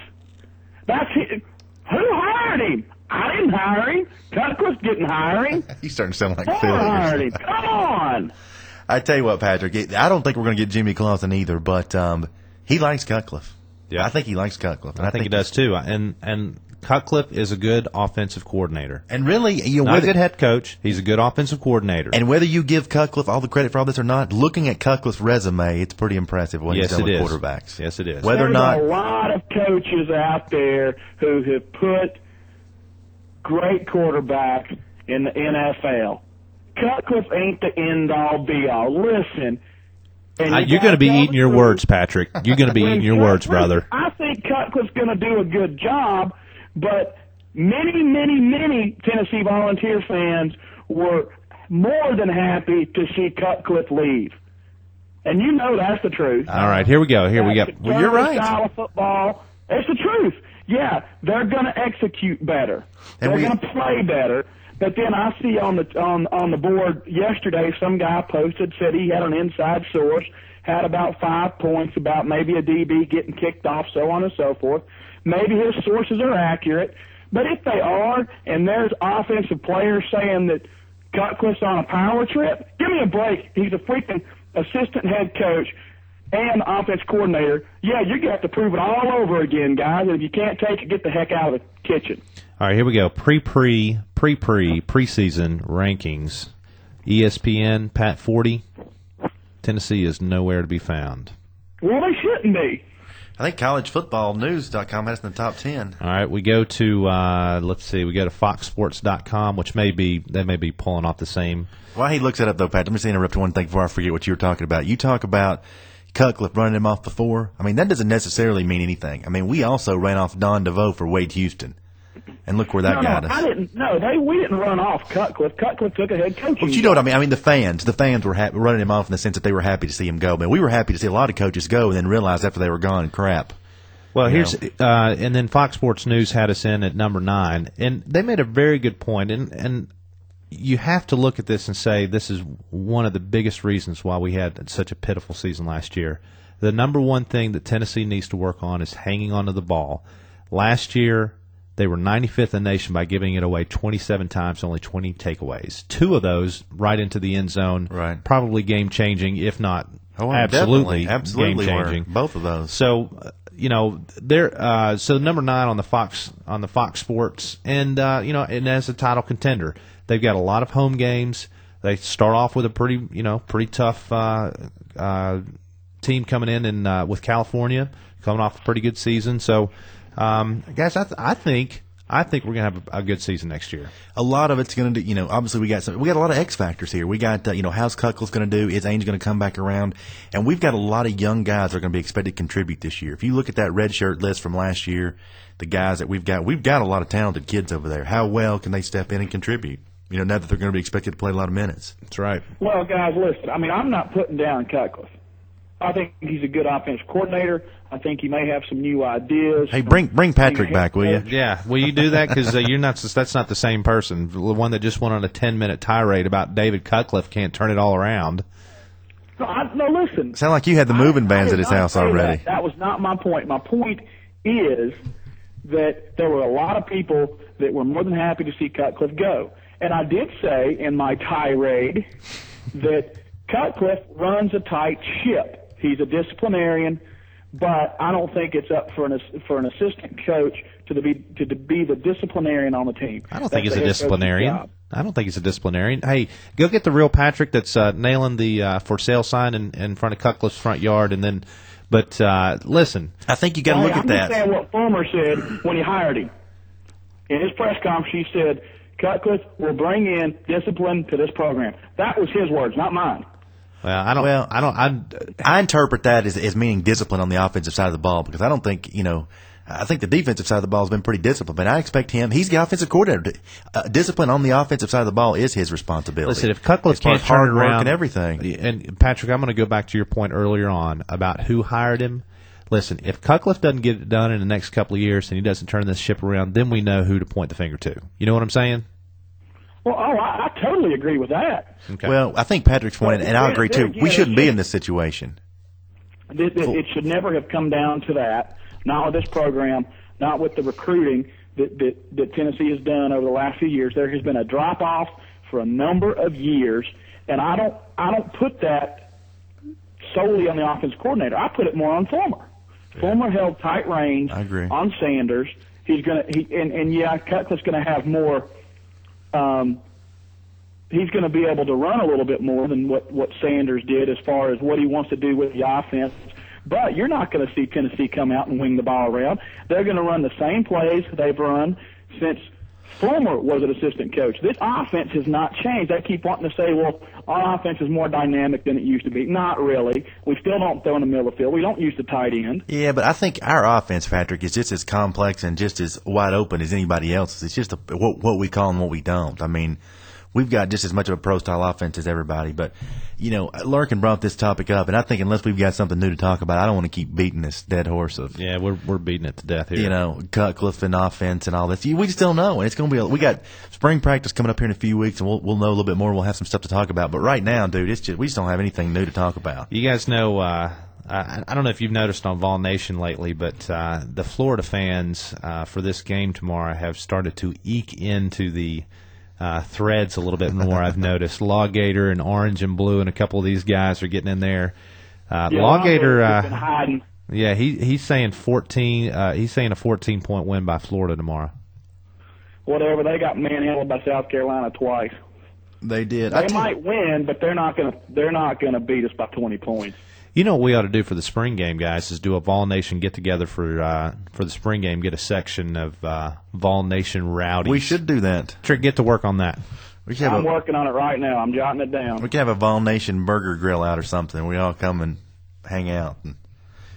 Who hired him? I didn't hire him. Cutcliffe didn't hire him. He's starting to sound like Who Phil. hired him? Come on. I tell you what, Patrick, I don't think we're going to get Jimmy Clausen either, but he likes Cutcliffe. Yeah. I think he likes Cutcliffe. I think he does too. And Cutcliffe is a good offensive coordinator. And really, Not a good head coach. He's a good offensive coordinator. And whether you give Cutcliffe all the credit for all this or not, looking at Cutcliffe's resume, it's pretty impressive what he's Yes, done it with is. quarterbacks. Yes, it is. Whether or There's not a lot of coaches out there who have put great quarterbacks in the NFL. Cutcliffe ain't the end-all, be-all. Listen. and You're going to be gotta tell eating the your truth. words, Patrick. You're going to be When eating your words, Cutcliffe- brother. I think Cutcliffe's going to do a good job, but many, many, many Tennessee Volunteer fans were more than happy to see Cutcliffe leave. And you know that's the truth. All right, here we go. Here we go. That's the Well, you're right. Style of football. It's the truth. Yeah, they're going to execute better. And They're we- going to play better. But then I see on the board yesterday, some guy posted, said he had an inside source, had about 5 points about maybe a DB getting kicked off, so on and so forth. Maybe his sources are accurate. But if they are, and there's offensive players saying that Cutcliffe's on a power trip, give me a break. He's a freaking assistant head coach and offense coordinator. Yeah, you're going to have to prove it all over again, guys. And if you can't take it, get the heck out of the kitchen. All right, here we go. Preseason rankings. ESPN, Pat 40. Tennessee is nowhere to be found. Well, they shouldn't be. I think collegefootballnews.com has it in the top 10. All right, we go to let's see, we go to foxsports.com, which they may be pulling off the same. While he looks that up, though, Pat, let me just interrupt one thing before I forget what you were talking about. You talk about Cutcliffe running him off before. I mean, that doesn't necessarily mean anything. I mean, we also ran off Don DeVoe for Wade Houston. And look where that got us. I didn't. No, we didn't run off Cutcliffe. Cutcliffe took a head coaching. But you know what I mean? I mean, the fans were running him off in the sense that they were happy to see him go. But we were happy to see a lot of coaches go and then realize after they were gone, crap. Well, and then Fox Sports News had us in at number 9, and they made a very good point, and you have to look at this and say this is one of the biggest reasons why we had such a pitiful season last year. The number one thing that Tennessee needs to work on is hanging onto the ball. Last year, they were 95th in the nation by giving it away 27 times, only 20 takeaways. 2 of those right into the end zone, right. Probably game-changing, if not absolutely game-changing. Both of those. So, they're so number 9 on the Fox Sports, and and as a title contender, they've got a lot of home games. They start off with a pretty tough team coming in and with California, coming off a pretty good season. So. Guys, I think we're gonna have a good season next year. A lot of it's gonna do. Obviously we got a lot of X factors here. We got how's Cutcliffe gonna do? Is Ainge gonna come back around? And we've got a lot of young guys that are gonna be expected to contribute this year. If you look at that red shirt list from last year, the guys that we've got a lot of talented kids over there. How well can they step in and contribute? Now that they're gonna be expected to play a lot of minutes. That's right. Well, guys, listen. I mean, I'm not putting down Cutcliffe. I think he's a good offensive coordinator. I think he may have some new ideas. Hey, bring Patrick back, will you? Yeah, will you do that? Because you're not. That's not the same person. The one that just went on a 10-minute tirade about David Cutcliffe can't turn it all around. No, listen. Sound like you had the moving vans at his house already. That was not my point. My point is that there were a lot of people that were more than happy to see Cutcliffe go. And I did say in my tirade that Cutcliffe runs a tight ship. He's a disciplinarian, but I don't think it's up for an assistant coach to be the disciplinarian on the team. I don't think he's a disciplinarian. I don't think he's a disciplinarian. Hey, go get the real Patrick that's nailing the for sale sign in front of Cutcliffe's front yard, and then. But listen, I think you got to look at that. I'm just saying what Fulmer said when he hired him. In his press conference, he said, "Cutcliffe will bring in discipline to this program." That was his words, not mine. Well, I interpret that as meaning discipline on the offensive side of the ball, because I don't think, I think the defensive side of the ball has been pretty disciplined, but I expect he's the offensive coordinator. Discipline on the offensive side of the ball is his responsibility. Listen, if Cutcliffe can't turn it around and everything. And Patrick, I'm going to go back to your point earlier on about who hired him. Listen, if Cutcliffe doesn't get it done in the next couple of years and he doesn't turn this ship around, then we know who to point the finger to. You know what I'm saying? Well, I totally agree with that. Okay. Well, I think Patrick's point, and I agree too, we shouldn't be in this situation. It should never have come down to that, not with this program, not with the recruiting that Tennessee has done over the last few years. There has been a drop-off for a number of years, and I don't put that solely on the offensive coordinator. I put it more on Fulmer. Yeah. Fulmer held tight reins on Sanders. Cutcliffe's going to have more he's going to be able to run a little bit more than what Sanders did as far as what he wants to do with the offense. But you're not going to see Tennessee come out and wing the ball around. They're going to run the same plays they've run since Fulmer was an assistant coach. This offense has not changed. They keep wanting to say, well, our offense is more dynamic than it used to be. Not really. We still don't throw in the middle of the field. We don't use the tight end. Yeah, but I think our offense, Patrick, is just as complex and just as wide open as anybody else's. It's just what we call and what we don't. I mean, we've got just as much of a pro-style offense as everybody. But, Larkin brought this topic up, and I think unless we've got something new to talk about, I don't want to keep beating this dead horse of. Yeah, we're beating it to death here. Cutcliffe and offense and all this. We just don't know. And it's going to be. We got spring practice coming up here in a few weeks, and we'll know a little bit more. We'll have some stuff to talk about. But right now, dude, we just don't have anything new to talk about. You guys know. I don't know if you've noticed on Vol Nation lately, but the Florida fans for this game tomorrow have started to eke into the threads a little bit more. I've noticed Lawgator and Orange and Blue, and a couple of these guys are getting in there. Lawgator, he's saying 14. He's saying a 14-point win by Florida tomorrow. Whatever, they got manhandled by South Carolina twice. They did. They might win, but they're not going to beat us by 20 points. You know what we ought to do for the spring game, guys, is do a Vol Nation get-together for the spring game, get a section of Vol Nation rowdies. We should do that. Get to work on that. I'm working on it right now. I'm jotting it down. We can have a Vol Nation burger grill out or something. We all come and hang out. And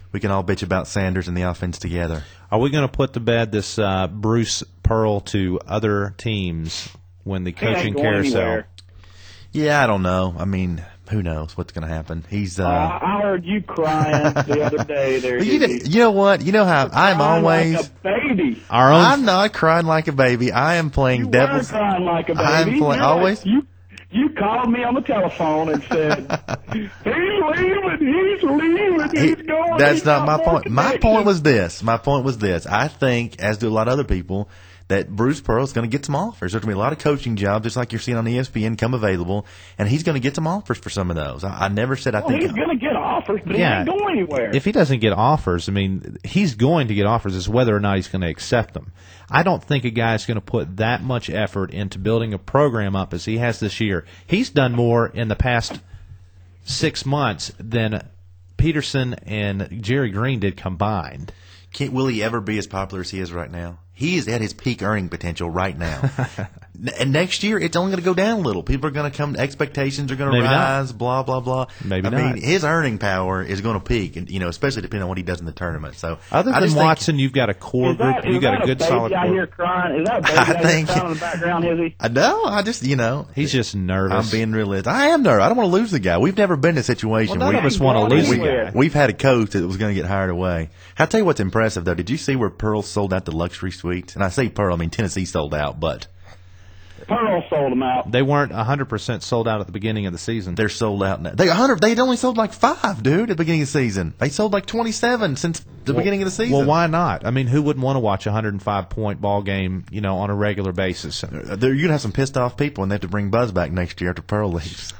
we can all bitch about Sanders and the offense together. Are we going to put to bed this Bruce Pearl to other teams when the He ain't coaching going carousel? anywhere. Yeah, I don't know. I mean, who knows what's going to happen? He's. I heard you crying the other day. There, you know what? You know how I'm always. like a baby. Our own. I'm not crying like a baby. I am playing You devil's. were crying like a baby. I'm playing always. You called me on the telephone and said, he's leaving, he's going. That's he's not my more point. My connection." point was this. I think, as do a lot of other people, that Bruce Pearl is going to get some offers. There's going to be a lot of coaching jobs, just like you're seeing on ESPN, come available, and he's going to get some offers for some of those. I never said I think he's going to get offers, but Yeah. he ain't going anywhere. If he doesn't get offers, I mean, he's going to get offers. It's whether or not he's going to accept them. I don't think a guy's going to put that much effort into building a program up as he has this year. He's done more in the past 6 months than Peterson and Jerry Green did combined. Will he ever be as popular as he is right now? He is at his peak earning potential right now. And next year, it's only going to go down a little. People are going to come. Expectations are going to Maybe not. rise. Blah blah blah. Maybe I not. mean, his earning power is going to peak, and especially depending on what he does in the tournament. So, Other I than just think- Watson, you've got a core group. You've got a good solid I core. hear crying. Is that a baby I out here think- crying in the background, is he? No, I just He's just nervous. I'm being realistic. I am nervous. I don't want to lose the guy. We've never been in a situation Well, none where of us want to going lose a anywhere. guy. we've had a coach that was going to get hired away. I'll tell you what's impressive, though. Did you see where Pearl sold out the luxury suites? And I say Pearl, I mean Tennessee sold out, but Pearl sold him out. They weren't 100% sold out at the beginning of the season. they're sold out now. They'd only sold like 5, dude, at the beginning of the season. They sold like 27 since the beginning of the season. Well, why not? I mean, who wouldn't want to watch a 105-point ball game, on a regular basis? You're going to have some pissed off people, and they have to bring Buzz back next year after Pearl leaves.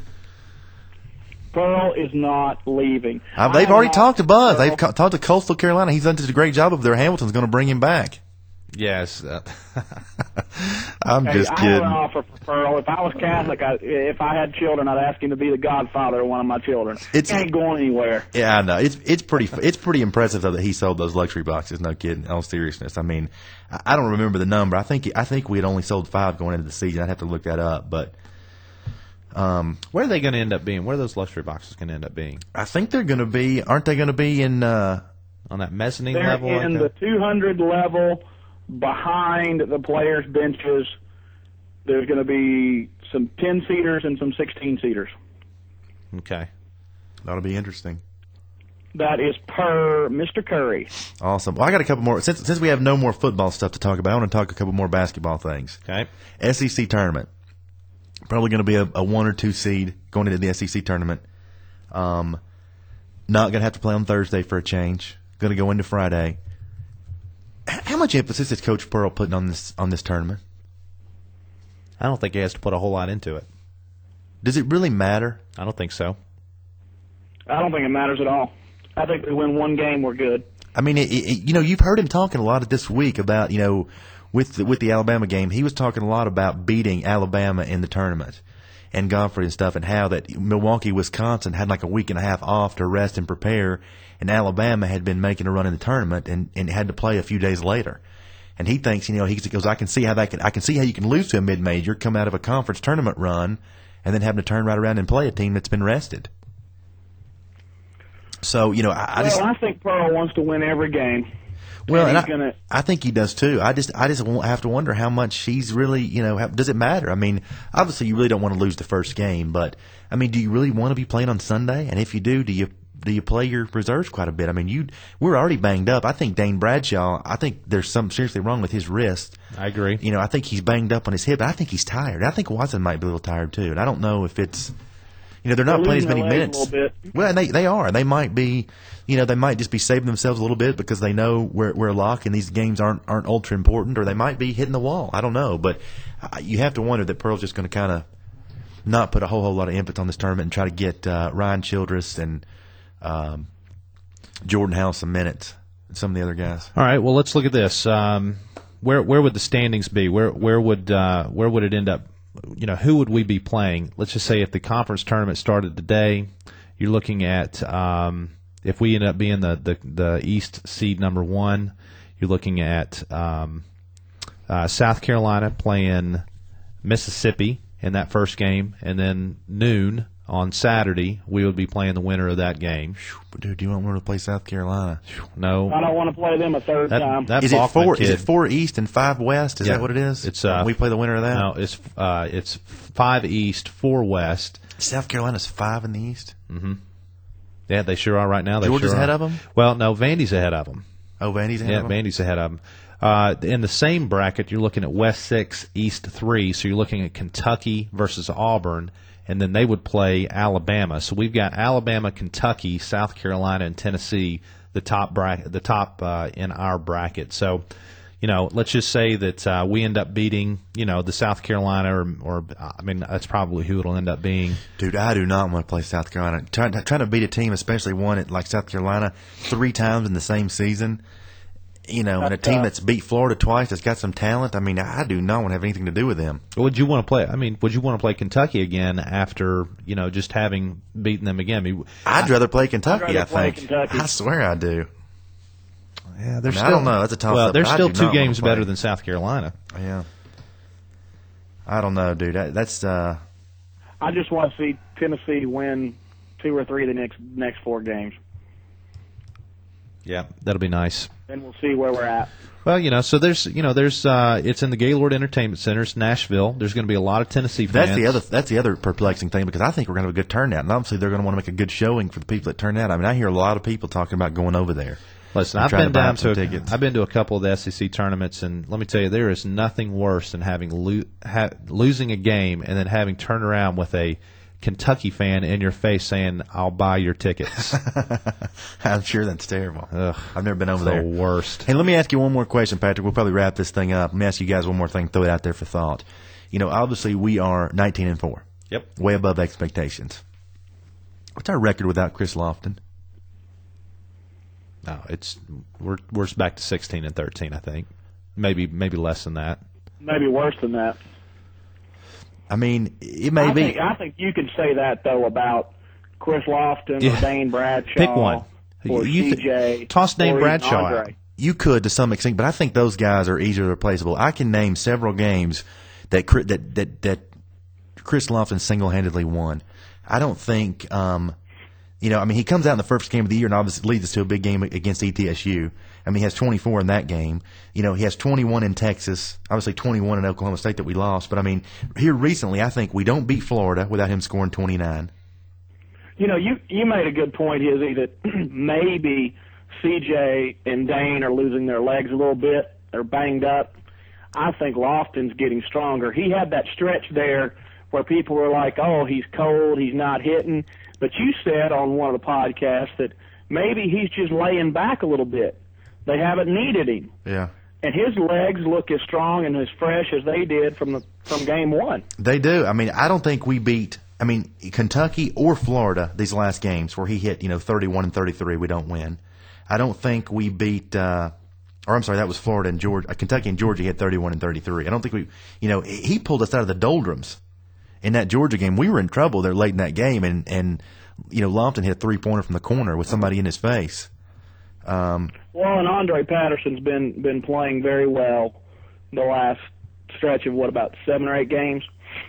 Pearl is not leaving. They've already talked to Buzz. Pearl. They've talked to Coastal Carolina. He's done such a great job over there. Hamilton's going to bring him back. Yes. I'm just I have kidding. an offer for Pearl. If I was Catholic, if I had children, I'd ask him to be the godfather of one of my children. He ain't going anywhere. Yeah, I know. It's pretty impressive though that he sold those luxury boxes. No kidding. In all seriousness, I mean, I don't remember the number. I think we had only sold 5 going into the season. I'd have to look that up, but Where are they going to end up being? Where are those luxury boxes going to end up being? I think they're going to be. Aren't they going to be in? On that mezzanine They're level? in like the 200 level behind the players' benches. There's going to be some 10-seaters and some 16-seaters. Okay. That'll be interesting. That is per Mr. Curry. Awesome. Well, I got a couple more. Since we have no more football stuff to talk about, I want to talk a couple more basketball things. Okay. SEC tournament. Probably going to be a 1 or 2 seed going into the SEC tournament. Not going to have to play on Thursday for a change. Going to go into Friday. How much emphasis is Coach Pearl putting on this tournament? I don't think he has to put a whole lot into it. Does it really matter? I don't think so. I don't think it matters at all. I think we win one game, we're good. I mean, you've heard him talking a lot this week about, with the Alabama game, he was talking a lot about beating Alabama in the tournament and Godfrey and stuff, and how that Milwaukee, Wisconsin had like a week and a half off to rest and prepare, and Alabama had been making a run in the tournament and had to play a few days later. And he thinks, he goes, I can see how you can lose to a mid-major, come out of a conference tournament run, and then having to turn right around and play a team that's been rested. So, I think Pearl wants to win every game. Well, and I think he does too. I just have to wonder how much he's really, does it matter? I mean, obviously you really don't want to lose the first game, but I mean, do you really want to be playing on Sunday? And if you do you play your reserves quite a bit? I mean, we're already banged up. I think Dane Bradshaw, I think there's something seriously wrong with his wrist. I agree. I think he's banged up on his hip. I think he's tired. I think Watson might be a little tired too. And I don't know if it's, they're not playing as many minutes. A little bit. Well, and they are. They might be, they might just be saving themselves a little bit because they know we're locked and these games aren't ultra important, or they might be hitting the wall. I don't know, but you have to wonder that Pearl's just going to kind of not put a whole lot of emphasis on this tournament and try to get Ryan Childress and Jordan Howe some minutes and some of the other guys. All right. Well, let's look at this. Where would the standings be? Where would it end up? Who would we be playing? Let's just say if the conference tournament started today, you're looking at if we end up being the East seed number 1, you're looking at South Carolina playing Mississippi in that first game, and then noon on Saturday, we would be playing the winner of that game. Dude, do you want to play South Carolina? No. I don't want to play them a third time. That Is it Bachman four? kid, Is it 4 East and 5 West? Is Yeah. that what it is? It's we play the winner of that. No, it's 5 East, 4 West. South Carolina's 5 in the East. Yeah, they sure are right now. They Georgia's sure ahead are. of them. Well, no, Vandy's ahead of them. Oh, Vandy's ahead Yeah, of them. Vandy's ahead of them. In the same bracket, you're looking at West 6, East 3, so you're looking at Kentucky versus Auburn, and then they would play Alabama. So we've got Alabama, Kentucky, South Carolina, and Tennessee, the top in our bracket. So, let's just say that we end up beating, the South Carolina, or I mean, that's probably who it'll end up being. Dude, I do not want to play South Carolina. Trying to beat a team, especially one at like South Carolina, 3 times in the same season. And a team that's beat Florida twice, that's got some talent. I mean, I do not want to have anything to do with them. Would you want to play? I mean, would you want to play Kentucky again after just having beaten them again? I mean, I'd rather play Kentucky. I'd rather I play think. Kentucky. I swear I do. yeah, they're I don't know. That's a toss-up. Well, they're I still do 2 not wanna games play. better than South Carolina. Yeah. I don't know, dude. That's I just want to see Tennessee win 2 or 3 of the next 4 games. Yeah, that'll be nice. Then we'll see where we're at. Well, so there's it's in the Gaylord Entertainment Center, it's Nashville. There's going to be a lot of Tennessee fans. that's the other perplexing thing, because I think we're going to have a good turnout, and obviously they're going to want to make a good showing for the people that turn out. I mean, I hear a lot of people talking about going over there. Listen, I'm I've trying been to buy down some to tickets. I've been to a couple of the SEC tournaments, and let me tell you, there is nothing worse than having losing a game and then having turned around with a Kentucky fan in your face saying, "I'll buy your tickets." I'm sure that's terrible. Ugh, I've never been over the there. worst. Hey, let me ask you one more question, Patrick. We'll probably wrap this thing up. Let me ask you guys one more thing, throw it out there for thought. Obviously we are 19-4. Yep. Way above expectations. What's our record without Chris Lofton? No, we're back to 16-13, I think. Maybe less than that. Maybe worse than that. I mean, it may be. I think you could say that, though, about Chris Lofton Yeah. or Dane Bradshaw. Pick one. Or CJ. Toss Dane or even Bradshaw Andre. out. You could to some extent, but I think those guys are easily replaceable. I can name several games that Chris Lofton single-handedly won. I don't think, he comes out in the first game of the year and obviously leads us to a big game against ETSU. I mean, he has 24 in that game. He has 21 in Texas, obviously 21 in Oklahoma State that we lost. But, I mean, here recently, I think we don't beat Florida without him scoring 29. You made a good point, Izzy, that maybe CJ and Dane are losing their legs a little bit. They're banged up. I think Lofton's getting stronger. He had that stretch there where people were like, oh, he's cold, he's not hitting. But you said on one of the podcasts that maybe he's just laying back a little bit. They haven't needed him. Yeah. And his legs look as strong and as fresh as they did from game 1. They do. I mean, I don't think we beat Kentucky or Florida these last games where he hit, 31 and 33, we don't win. I don't think we beat that was Florida and Georgia. Kentucky and Georgia hit 31 and 33. I don't think he pulled us out of the doldrums in that Georgia game. We were in trouble there late in that game, and Lofton hit a 3-pointer from the corner with somebody in his face. Well, and Andre Patterson's been playing very well the last stretch of about 7 or 8 games.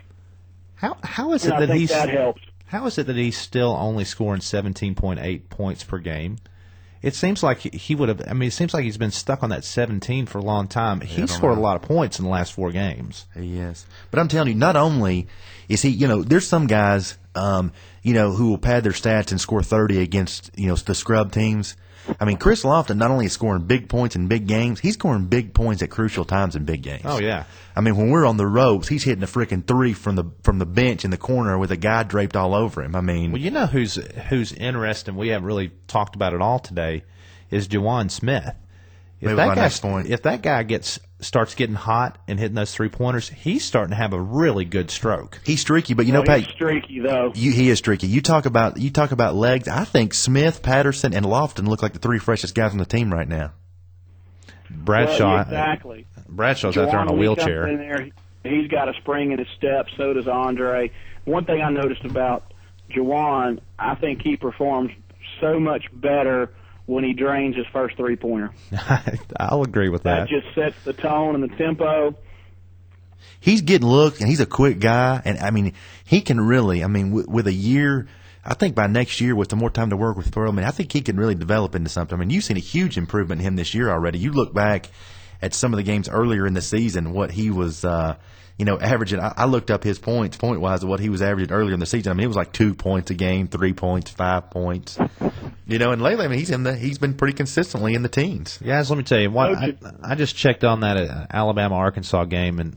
How is it And I that think that helps. How is it that he's still only scoring 17.8 points per game? It seems like he would have. I mean, it seems like he's been stuck on that 17 for a long time. He scored a lot of points in the last 4 games. He is. But I'm telling you, not only is he, there's some guys, who will pad their stats and score 30 against, the scrub teams. I mean, Chris Lofton not only is scoring big points in big games, he's scoring big points at crucial times in big games. Oh, yeah. I mean, when we're on the ropes, he's hitting a freaking 3 from the bench in the corner with a guy draped all over him. I mean, well, who's interesting? We haven't really talked about it all today. Is Juwan Smith? If that guy starts getting hot and hitting those 3-pointers, he's starting to have a really good stroke. He's streaky, but Pat, he's streaky though. He is streaky. You talk about legs. I think Smith, Patterson, and Lofton look like the 3 freshest guys on the team right now. Bradshaw, well, exactly. Bradshaw's out there in a wheelchair. In there, he's got a spring in his step. So does Andre. One thing I noticed about Juwan, I think he performs so much better when he drains his first 3-pointer. I'll agree with that. That just sets the tone and the tempo. he's getting looks, and he's a quick guy. And, I mean, he can really, I mean, with a year, I think by next year, with some more time to work with Pearl, I mean, I think he can really develop into something. I mean, you've seen a huge improvement in him this year already. You look back at some of the games earlier in the season, what he was, averaging. I looked up his points, point-wise, of what he was averaging earlier in the season. I mean, it was like 2 points a game, 3 points, 5 points. And lately, I mean, he's been pretty consistently in the teens. Guys, let me tell you, I just checked on that Alabama-Arkansas game, and,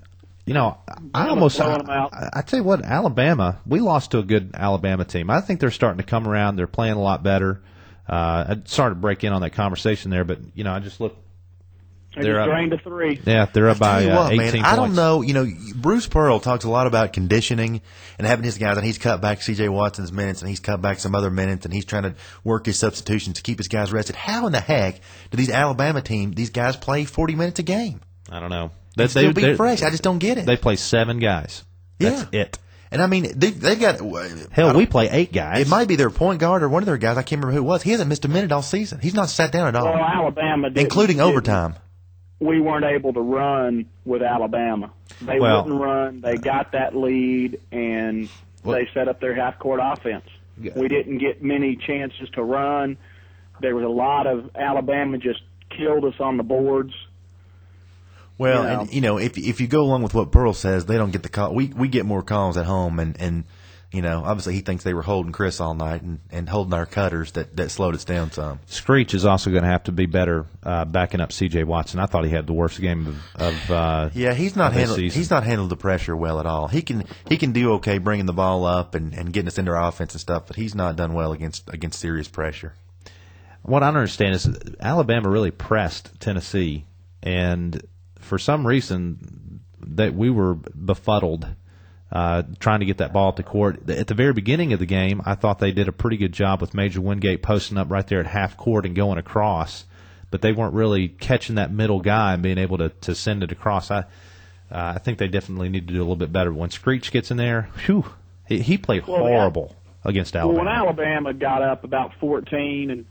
I tell you what, Alabama, we lost to a good Alabama team. I think they're starting to come around. They're playing a lot better. I started to break in on that conversation there, but, I just looked. They're up. Drained to 3. Yeah, they're up by 18 man, points. I don't know. Bruce Pearl talks a lot about conditioning and having his guys, and he's cut back C.J. Watson's minutes, and he's cut back some other minutes, and he's trying to work his substitutions to keep his guys rested. How in the heck do these Alabama teams, these guys play 40 minutes a game? I don't know. They still be fresh. I just don't get it. They play 7 guys. That's it. And, I mean, they've got – hell, we play 8 guys. It might be their point guard or one of their guys. I can't remember who it was. He hasn't missed a minute all season. He's not sat down at all. Well, Alabama did, including overtime. We weren't able to run with Alabama. They wouldn't run. They got that lead, and they set up their half-court offense. Yeah. We didn't get many chances to run. There was a lot of Alabama just killed us on the boards. Well, and if you go along with what Pearl says, they don't get the call. We get more calls at home, and obviously he thinks they were holding Chris all night and holding our cutters that slowed us down some. Screech is also going to have to be better backing up C.J. Watson. I thought he had the worst game of he's not handled the pressure well at all. He can do okay bringing the ball up and getting us into our offense and stuff, but he's not done well against serious pressure. What I don't understand is Alabama really pressed Tennessee, and for some reason that we were befuddled trying to get that ball at the court. At the very beginning of the game, I thought they did a pretty good job with Major Wingate posting up right there at half court and going across, but they weren't really catching that middle guy and being able to send it across. I think they definitely need to do a little bit better. When Screech gets in there, he played horrible against Alabama. Well, when Alabama got up about 14 and,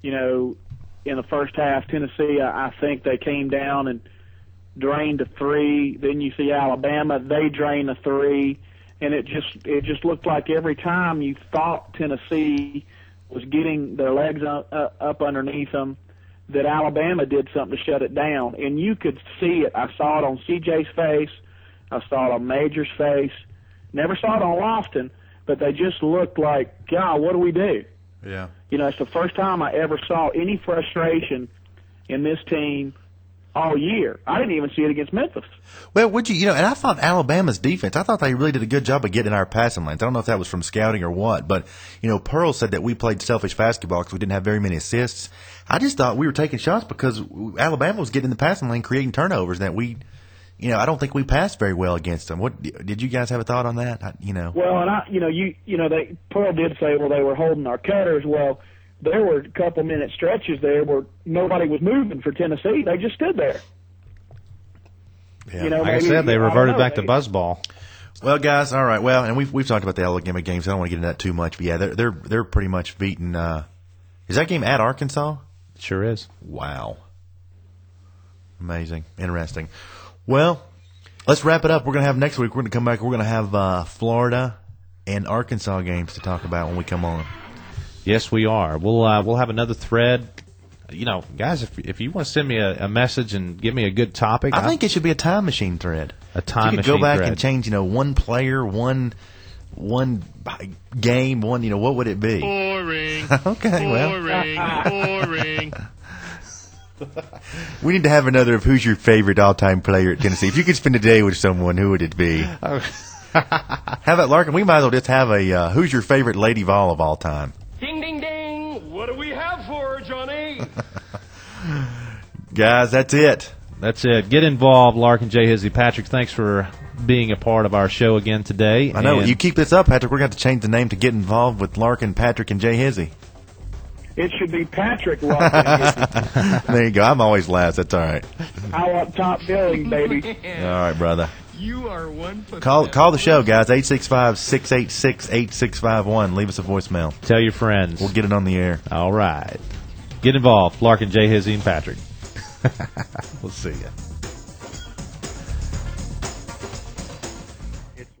in the first half, Tennessee, I think they came down and drained a 3. Then you see Alabama, they drain a 3, and it just looked like every time you thought Tennessee was getting their legs up underneath them, that Alabama did something to shut it down. And you could see it. I saw it on CJ's face. I saw it on Major's face. Never saw it on Lofton, but they just looked like, God, what do we do? Yeah. It's the first time I ever saw any frustration in this team all year. I didn't even see it against Memphis. Well, and I thought Alabama's defense, I thought they really did a good job of getting our passing lanes. I don't know if that was from scouting or what, but, Pearl said that we played selfish basketball because we didn't have very many assists. I just thought we were taking shots because Alabama was getting in the passing lane, creating turnovers that we, I don't think we passed very well against them. What did you guys have a thought on that? Well, and Pearl did say, well, they were holding our cutters. Well, there were a couple minute stretches there where nobody was moving for Tennessee. They just stood there. Yeah. Like I said, they reverted back to buzzball. Well, guys, all right. Well, and we've talked about the Alabama games. So I don't want to get into that too much, but yeah, they're pretty much beating. Is that game at Arkansas? It sure is. Wow. Amazing, interesting. Well, let's wrap it up. We're going to have next week. We're going to come back. We're going to have Florida and Arkansas games to talk about when we come on. Yes, we are. We'll have another thread. Guys, if you want to send me a message and give me a good topic, I think it should be a time machine thread. A time machine. You could go back thread. and change, one player, one game, one. What would it be? Boring. Okay, boring. We need to have another of who's your favorite all-time player at Tennessee. If you could spend a day with someone, who would it be? How about Larkin? We might as well just have a who's your favorite Lady Vol of all time? Ding, ding, ding. What do we have for her, Johnny? Guys, that's it. That's it. Get involved, Larkin, Jay Hizzy. Patrick, thanks for being a part of our show again today. I know. You keep this up, Patrick, we're going to have to change the name to Get Involved with Larkin, Patrick, and Jay Hizzy. It should be Patrick Larkin. There you go. I'm always last. That's all right. I want top billing, baby. All right, brother. You are one for Call the show, guys. 865-686-8651. Leave us a voicemail. Tell your friends. We'll get it on the air. All right. Get involved. Larkin, Jay Hizzy, and Patrick. We'll see you.